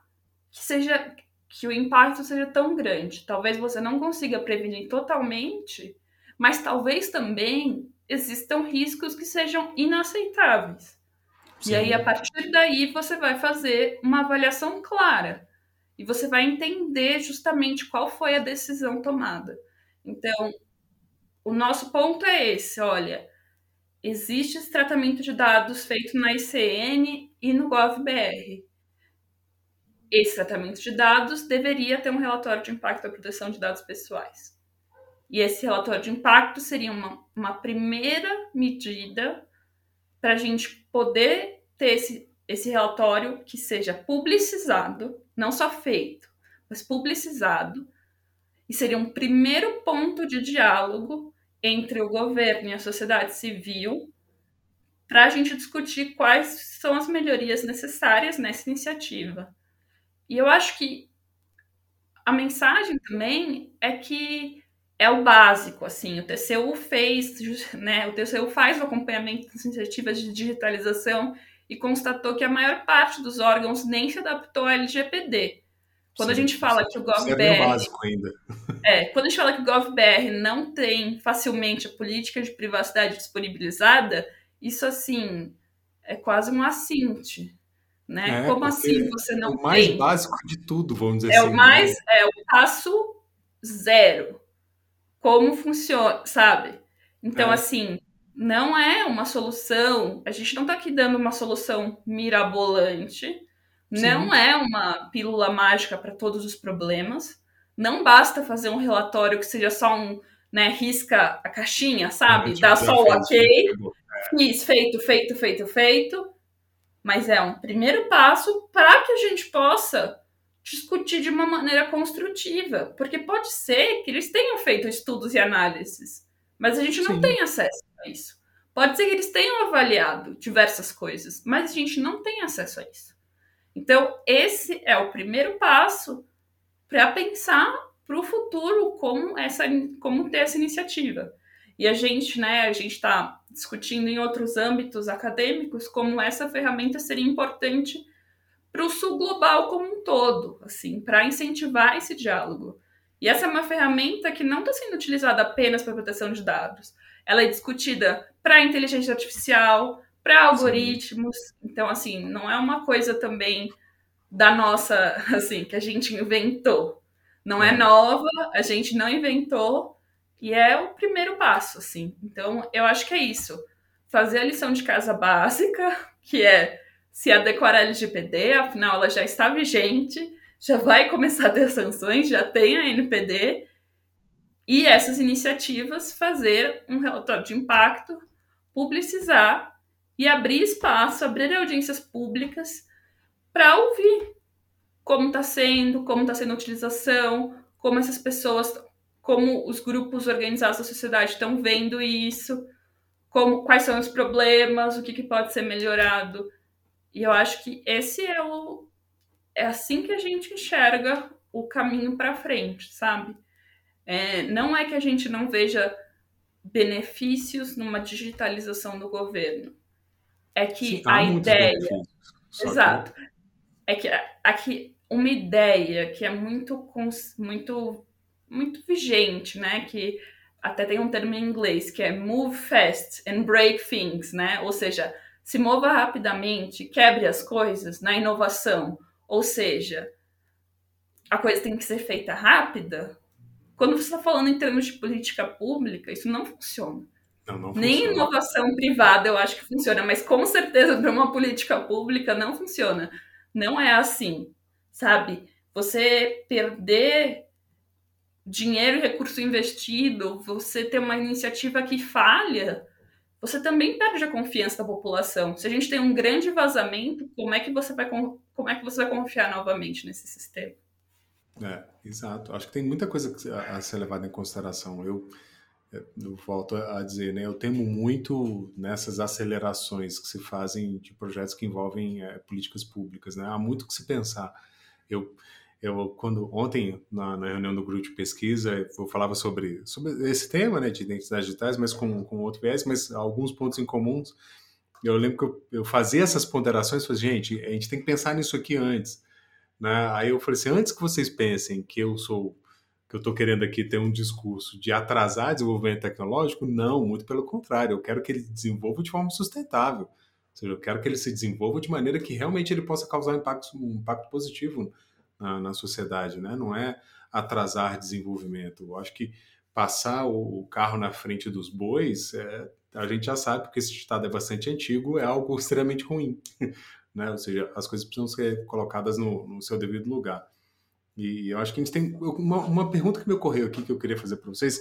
que o impacto seja tão grande. Talvez você não consiga prevenir totalmente, mas talvez também existam riscos que sejam inaceitáveis. Sim. E aí, a partir daí, você vai fazer uma avaliação clara. E você vai entender justamente qual foi a decisão tomada. Então, o nosso ponto é esse, olha, existe esse tratamento de dados feito na ICN e no GovBR. esse tratamento de dados deveria ter um relatório de impacto à proteção de dados pessoais. E esse relatório de impacto seria uma primeira medida para a gente poder ter esse relatório que seja publicizado, não só feito, mas publicizado, e seria um primeiro ponto de diálogo entre o governo e a sociedade civil para a gente discutir quais são as melhorias necessárias nessa iniciativa. E eu acho que a mensagem também é que é o básico, assim, o TCU fez, né, o TCU faz o acompanhamento das iniciativas de digitalização e constatou que a maior parte dos órgãos nem se adaptou ao LGPD. Quando a gente fala que o Isso é bem GovBR básico ainda. quando a gente fala que o GovBR não tem facilmente a política de privacidade disponibilizada, isso, assim, é quase um assinte, né? Como Porque assim você é não o mais tem? básico de tudo, vamos dizer assim, É o passo zero. Como funciona, sabe? Então, É, assim, não é uma solução, a gente não está aqui dando uma solução mirabolante, não sim, é uma pílula mágica para todos os problemas, não basta fazer um relatório que seja só né, risca a caixinha, sabe? Dá tipo, só já o fez, já ok, entregou. fiz, feito, mas é um primeiro passo para que a gente possa discutir de uma maneira construtiva, porque pode ser que eles tenham feito estudos e análises, mas a gente não Sim, tem acesso a isso. Pode ser que eles tenham avaliado diversas coisas, mas a gente não tem acesso a isso. Então, esse é o primeiro passo para pensar para o futuro como ter essa iniciativa. E a gente está discutindo em outros âmbitos acadêmicos como essa ferramenta seria importante para o sul global como um todo, assim, para incentivar esse diálogo. E essa é uma ferramenta que não está sendo utilizada apenas para proteção de dados. Ela é discutida para inteligência artificial, para sim. algoritmos. Então, assim, não é uma coisa também da nossa, assim, que a gente inventou. Não é É. nova, a gente não inventou e é o primeiro passo, assim. Então, eu acho que é isso. Fazer a lição de casa básica, que é se adequar à LGPD, afinal ela já está vigente, já vai começar a ter sanções, já tem a NPD, e essas iniciativas fazer um relatório de impacto, publicizar e abrir espaço, abrir audiências públicas para ouvir como está sendo a utilização, como essas pessoas, como os grupos organizados da sociedade estão vendo isso, quais são os problemas, o que pode ser melhorado. E eu acho que esse é assim que a gente enxerga o caminho para frente, sabe? Não é que a gente não veja benefícios numa digitalização do governo. É Sim, que há a muitos ideia, benefícios. Só que exato, é que aqui uma ideia que é muito vigente, né? Que até tem um termo em inglês que é move fast and break things, né? Ou seja, se mova rapidamente, quebre as coisas na inovação. Ou seja, a coisa tem que ser feita rápida. Quando você está falando em termos de política pública, isso não funciona. não Nem funciona. inovação privada eu acho que funciona, mas com certeza para uma política pública não funciona. Não é assim, sabe? Você perder dinheiro e recurso investido, você ter uma iniciativa que falha, você também perde a confiança da população. Se a gente tem um grande vazamento, como é que você vai confiar novamente nesse sistema? Exato. Acho que tem muita coisa a ser levada em consideração. Eu volto a dizer, né? Eu temo muito nessas acelerações que se fazem de projetos que envolvem políticas públicas, né? Há muito que se pensar. Eu, quando ontem na reunião do grupo de pesquisa eu falava sobre esse tema, né, de identidades digitais, mas com outro viés, mas alguns pontos em comuns. Eu lembro que eu fazia essas ponderações, falei, gente, a gente tem que pensar nisso aqui antes, né? Aí eu falei assim, antes que vocês pensem que eu estou querendo aqui ter um discurso de atrasar o desenvolvimento tecnológico, não, muito pelo contrário, eu quero que ele desenvolva de forma sustentável. Ou seja, eu quero que ele se desenvolva de maneira que realmente ele possa causar um impacto positivo na sociedade, né? Não é atrasar desenvolvimento. Eu acho que passar o carro na frente dos bois, a gente já sabe, porque esse ditado é bastante antigo, é algo extremamente ruim. né? Ou seja, as coisas precisam ser colocadas no seu devido lugar. E eu acho que a gente tem uma pergunta que me ocorreu aqui que eu queria fazer para vocês.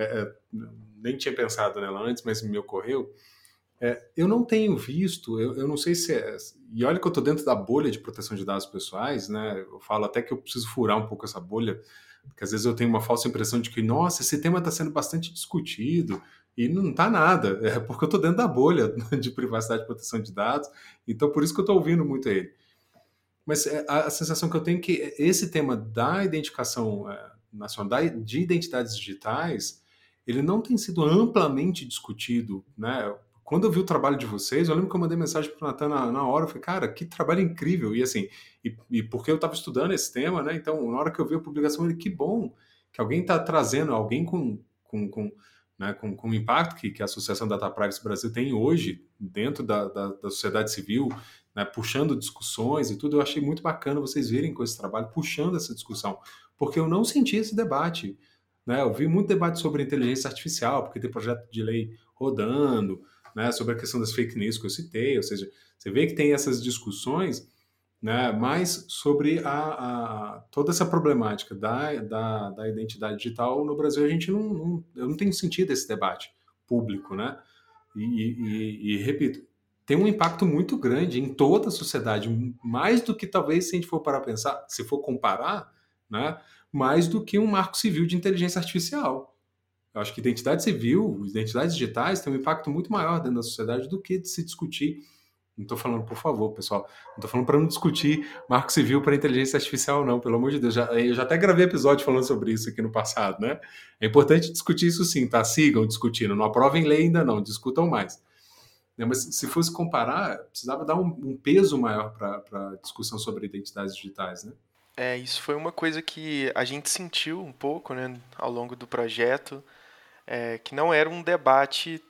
Nem tinha pensado nela antes, mas me ocorreu. Eu não tenho visto, eu não sei se é. E olha que eu estou dentro da bolha de proteção de dados pessoais, né? Eu falo até que eu preciso furar um pouco essa bolha, porque às vezes eu tenho uma falsa impressão de que, nossa, esse tema está sendo bastante discutido, e não está nada, é porque eu estou dentro da bolha de privacidade e proteção de dados, então por isso que eu estou ouvindo muito ele. Mas a sensação que eu tenho é que esse tema da identificação nacional, de identidades digitais, ele não tem sido amplamente discutido, né? Quando eu vi o trabalho de vocês, eu lembro que eu mandei mensagem para o Natan na hora, eu falei, cara, que trabalho incrível! E assim, e porque eu estava estudando esse tema, né? Então, na hora que eu vi a publicação, eu falei, que bom que alguém está trazendo, alguém com o impacto que a Associação Data Privacy Brasil tem hoje dentro da sociedade civil, né, puxando discussões e tudo. Eu achei muito bacana vocês virem com esse trabalho, puxando essa discussão, porque eu não senti esse debate. Né? Eu vi muito debate sobre inteligência artificial, porque tem projeto de lei rodando, né, sobre a questão das fake news que eu citei, ou seja, você vê que tem essas discussões, né, mas sobre toda essa problemática da identidade digital no Brasil, a gente eu não tenho sentido esse debate público, né? E repito, tem um impacto muito grande em toda a sociedade, mais do que talvez se a gente for parar a pensar, se for comparar, né, mais do que um marco civil de inteligência artificial. Eu acho que identidade civil, identidades digitais têm um impacto muito maior dentro da sociedade do que de se discutir. Não estou falando, por favor, pessoal, não estou falando para não discutir marco civil para inteligência artificial, não, pelo amor de Deus. Eu já até gravei episódio falando sobre isso aqui no passado, né? É importante discutir isso sim, tá? Sigam discutindo, não aprovem lei ainda não, discutam mais. Mas se fosse comparar, precisava dar um peso maior para a discussão sobre identidades digitais, né? Isso foi uma coisa que a gente sentiu um pouco, né, ao longo do projeto, que não era um debate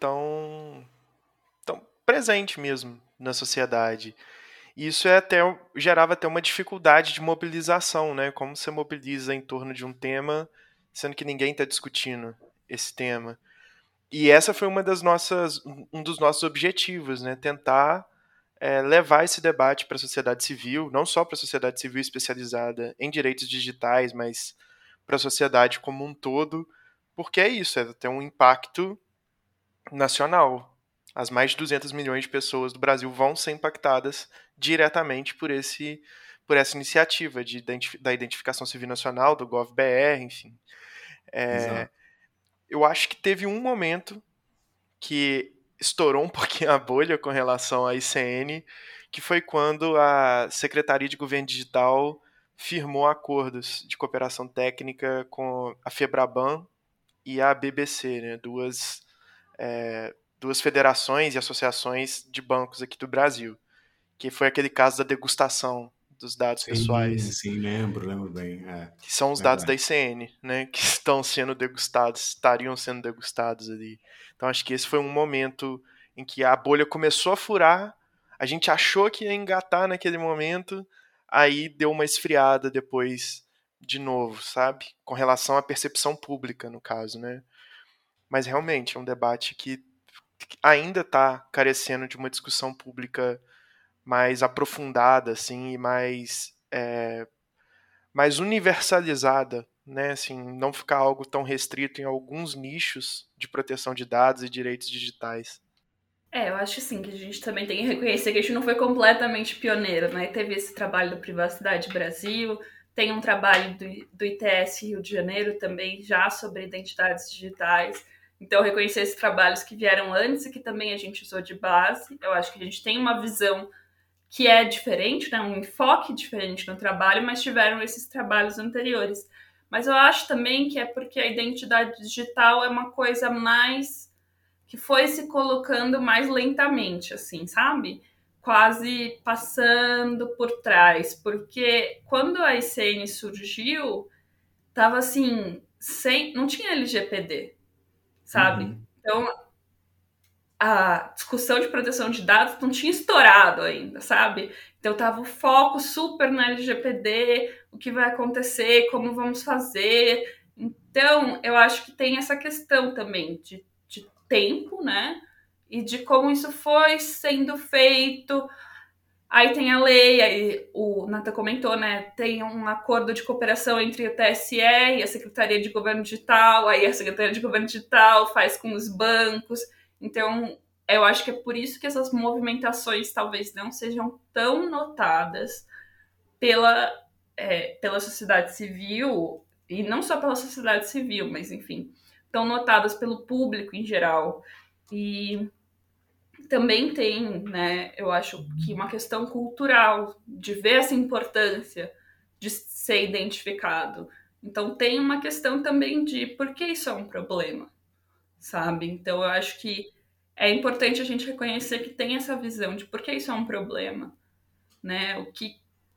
tão presente mesmo na sociedade. E isso gerava até uma dificuldade de mobilização, né? Como você mobiliza em torno de um tema, sendo que ninguém está discutindo esse tema. E essa foi um dos nossos objetivos, né? Tentar levar esse debate para a sociedade civil, não só para a sociedade civil especializada em direitos digitais, mas para a sociedade como um todo, porque é isso, tem um impacto nacional. As mais de 200 milhões de pessoas do Brasil vão ser impactadas diretamente por essa iniciativa da Identificação Civil Nacional, do GovBR, enfim. Exato. Eu acho que teve um momento que estourou um pouquinho a bolha com relação à ICN, que foi quando a Secretaria de Governo Digital firmou acordos de cooperação técnica com a FEBRABAN e a BBC, né, duas federações e associações de bancos aqui do Brasil, que foi aquele caso da degustação dos dados pessoais. Sim, lembro bem. Que são os dados da ICN, né, que estariam sendo degustados ali. Então acho que esse foi um momento em que a bolha começou a furar, a gente achou que ia engatar naquele momento, aí deu uma esfriada depois de novo, sabe? Com relação à percepção pública, no caso, né? Mas realmente é um debate que ainda está carecendo de uma discussão pública mais aprofundada, assim, e mais universalizada, né? Assim, não ficar algo tão restrito em alguns nichos de proteção de dados e direitos digitais. Eu acho sim que a gente também tem que reconhecer que a gente não foi completamente pioneiro, né? Teve esse trabalho do Privacidade Brasil, tem um trabalho do ITS Rio de Janeiro também já sobre identidades digitais. Então, reconhecer esses trabalhos que vieram antes e que também a gente usou de base. Eu acho que a gente tem uma visão que é diferente, né? Um enfoque diferente no trabalho, mas tiveram esses trabalhos anteriores. Mas eu acho também que é porque a identidade digital é uma coisa mais que foi se colocando mais lentamente, assim, sabe? Quase passando por trás, porque quando a ICN surgiu, tava assim, não tinha LGPD, sabe? Uhum. Então, a discussão de proteção de dados não tinha estourado ainda, sabe? Então tava o foco super na LGPD, o que vai acontecer, como vamos fazer. Então, eu acho que tem essa questão também de tempo, né? E de como isso foi sendo feito. Aí tem a lei, aí o Nathan comentou, né? Tem um acordo de cooperação entre o TSE e a Secretaria de Governo Digital, aí a Secretaria de Governo Digital faz com os bancos. Então, eu acho que é por isso que essas movimentações talvez não sejam tão notadas pela, pela sociedade civil, e não só pela sociedade civil, mas enfim, tão notadas pelo público em geral. E também tem, né, eu acho que uma questão cultural de ver essa importância de ser identificado. Então tem uma questão também de por que isso é um problema, sabe? Então eu acho que é importante a gente reconhecer que tem essa visão de por que isso é um problema, né? O que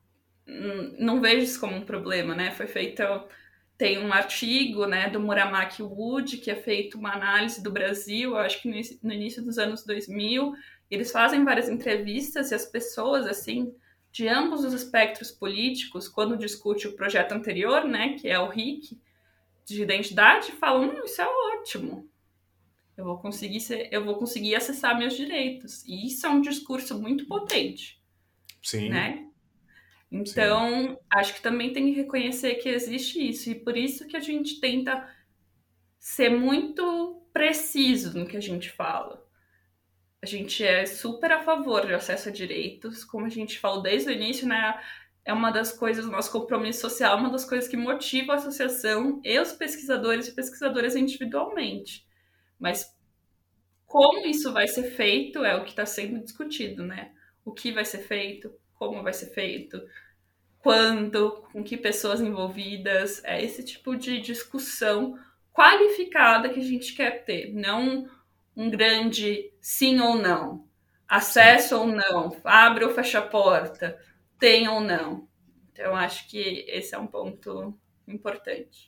não vejo isso como um problema, né? Foi feito tem um artigo, né, do Muramaki Wood, que é feito uma análise do Brasil, acho que no início dos anos 2000. Eles fazem várias entrevistas e as pessoas, assim, de ambos os espectros políticos, quando discute o projeto anterior, né, que é o RIC, de identidade, falam, não, isso é ótimo. Eu vou conseguir acessar meus direitos. E isso é um discurso muito potente, Sim, né? sim. Então, acho que também tem que reconhecer que existe isso. E por isso que a gente tenta ser muito preciso no que a gente fala. A gente é super a favor de acesso a direitos, como a gente falou desde o início, né? É uma das coisas, o nosso compromisso social, uma das coisas que motiva a associação e os pesquisadores e pesquisadoras individualmente. Mas como isso vai ser feito é o que está sendo discutido, né? O que vai ser feito, como vai ser feito, quando, com que pessoas envolvidas, é esse tipo de discussão qualificada que a gente quer ter, não um grande sim ou não, acesso ou não, abre ou fecha a porta, tem ou não. Então, acho que esse é um ponto importante.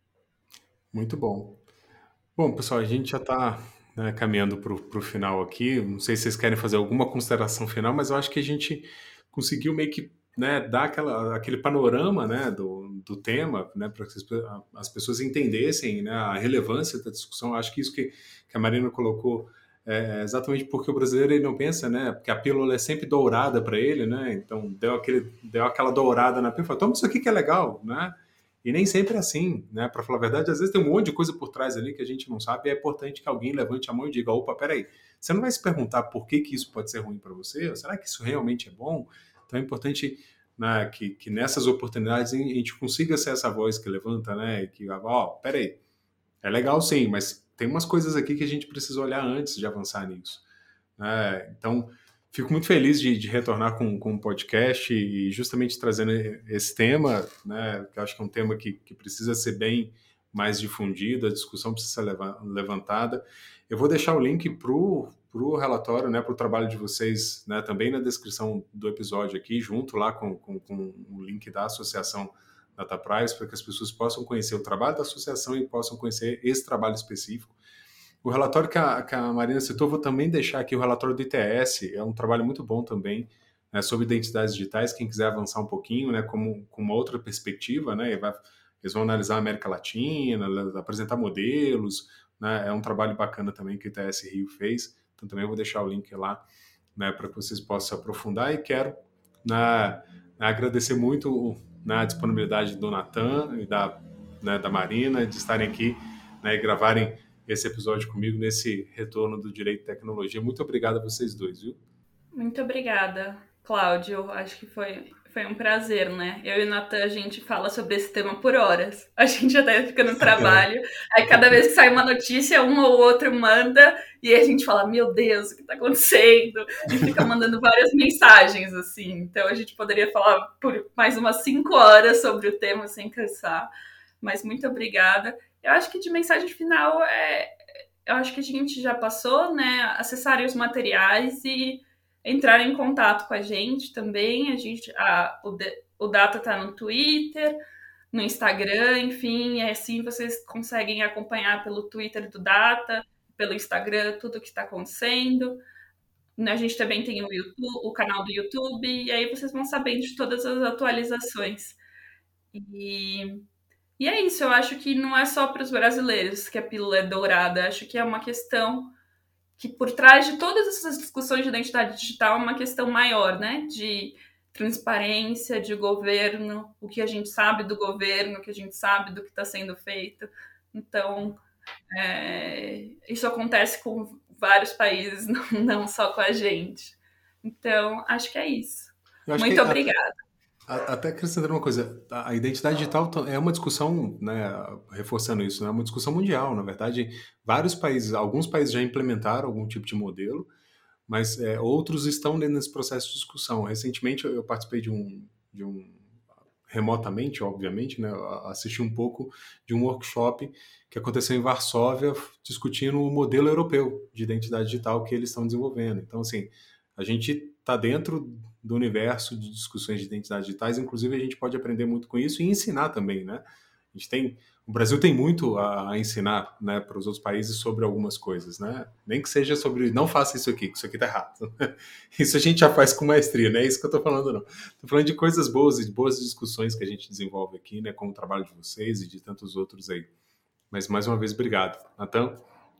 Muito bom. Bom, pessoal, a gente já está, né, caminhando para o final aqui. Não sei se vocês querem fazer alguma consideração final, mas eu acho que a gente conseguiu meio que, né, dar aquele panorama, né, do tema, né, para que as pessoas entendessem, né, a relevância da discussão. Eu acho que isso que a Marina colocou é exatamente porque o brasileiro ele não pensa, né, porque a pílula é sempre dourada para ele, né, então deu aquela dourada na pílula, toma isso aqui que é legal, né. E nem sempre é assim, né? Para falar a verdade, às vezes tem um monte de coisa por trás ali que a gente não sabe e é importante que alguém levante a mão e diga: opa, peraí, você não vai se perguntar por que isso pode ser ruim para você? Ou será que isso realmente é bom? Então é importante, né, que nessas oportunidades a gente consiga ser essa voz que levanta, né? E que, ó, peraí, é legal sim, mas tem umas coisas aqui que a gente precisa olhar antes de avançar nisso. Então, fico muito feliz de retornar com um podcast e justamente trazendo esse tema, né, que eu acho que é um tema que precisa ser bem mais difundido, a discussão precisa ser levantada. Eu vou deixar o link para o relatório, né, para o trabalho de vocês, né, também na descrição do episódio aqui, junto lá com o link da Associação Data Privacy, para que as pessoas possam conhecer o trabalho da associação e possam conhecer esse trabalho específico. O relatório que a Marina citou, vou também deixar aqui o relatório do ITS, é um trabalho muito bom também, né, sobre identidades digitais, quem quiser avançar um pouquinho, né, com uma outra perspectiva, né, eles vão analisar a América Latina, apresentar modelos, né, é um trabalho bacana também que o ITS Rio fez, então também vou deixar o link lá, né, para que vocês possam se aprofundar e quero, né, agradecer muito, né, a disponibilidade do Nathan e da Marina de estarem aqui, né, e gravarem esse episódio comigo nesse retorno do Direito e Tecnologia. Muito obrigado a vocês dois, viu? Muito obrigada, Cláudio. Acho que foi um prazer, né? Eu e o Nathan, a gente fala sobre esse tema por horas. A gente até fica no trabalho. Aí cada vez que sai uma notícia, um ou outro manda e a gente fala, meu Deus, o que está acontecendo? E fica mandando várias mensagens, assim. Então a gente poderia falar por mais umas 5 horas sobre o tema sem cansar. Mas muito obrigada. Eu acho que de mensagem final eu acho que a gente já passou, né? Acessarem os materiais e entrar em contato com a gente também. O Data tá no Twitter, no Instagram, enfim, é assim vocês conseguem acompanhar pelo Twitter do Data, pelo Instagram, tudo que está acontecendo. A gente também tem o canal do YouTube, e aí vocês vão sabendo de todas as atualizações. E é isso, eu acho que não é só para os brasileiros que a pílula é dourada, acho que é uma questão que por trás de todas essas discussões de identidade digital é uma questão maior, né? De transparência, de governo, o que a gente sabe do governo, o que a gente sabe do que está sendo feito. Então, isso acontece com vários países, não só com a gente. Então, acho que é isso. Muito obrigada. Até acrescentando uma coisa, a identidade digital é uma discussão, né, reforçando isso, né, é uma discussão mundial, na verdade, alguns países já implementaram algum tipo de modelo, mas outros estão nesse processo de discussão. Recentemente eu participei de um remotamente, obviamente, né, assisti um pouco de um workshop que aconteceu em Varsóvia, discutindo o modelo europeu de identidade digital que eles estão desenvolvendo. Então, assim, a gente está dentro do universo de discussões de identidades digitais, inclusive a gente pode aprender muito com isso e ensinar também, né? O Brasil tem muito a ensinar, né, para os outros países sobre algumas coisas, né? Nem que seja sobre não faça isso aqui, que isso aqui tá errado. Isso a gente já faz com maestria, não é isso que eu tô falando, não. Tô falando de coisas boas e de boas discussões que a gente desenvolve aqui, né, com o trabalho de vocês e de tantos outros aí. Mas mais uma vez, obrigado. Natan?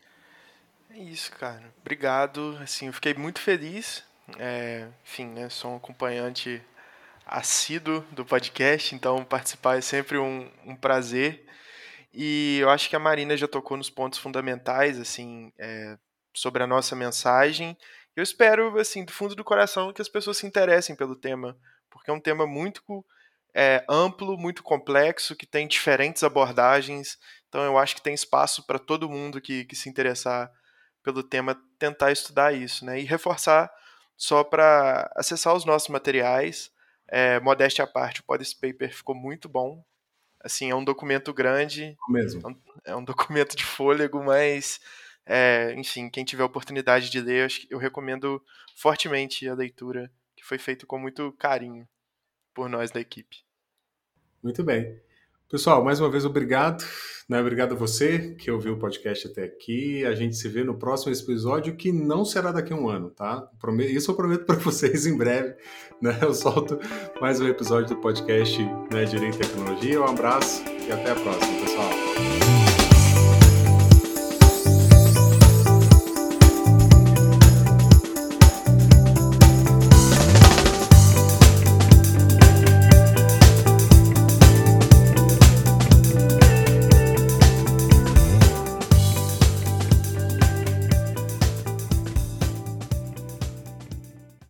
É isso, cara. Obrigado. Assim, eu fiquei muito feliz. Enfim, né, sou um acompanhante assíduo do podcast, então participar é sempre um prazer. E eu acho que a Marina já tocou nos pontos fundamentais, assim, sobre a nossa mensagem. Eu espero, assim, do fundo do coração, que as pessoas se interessem pelo tema, porque é um tema muito amplo, muito complexo, que tem diferentes abordagens. Então eu acho que tem espaço para todo mundo que se interessar pelo tema tentar estudar isso, né? E reforçar só para acessar os nossos materiais. Modéstia à parte, o Policy Paper ficou muito bom. Assim, é um documento grande, Mesmo. é um documento de fôlego, mas, enfim, quem tiver a oportunidade de ler, eu recomendo fortemente a leitura, que foi feito com muito carinho por nós da equipe. Muito bem. Pessoal, mais uma vez, obrigado. Né? Obrigado a você que ouviu o podcast até aqui. A gente se vê no próximo episódio, que não será daqui a um ano, tá? Isso eu prometo para vocês em breve. Né? Eu solto mais um episódio do podcast, né, Direito e Tecnologia. Um abraço e até a próxima, pessoal.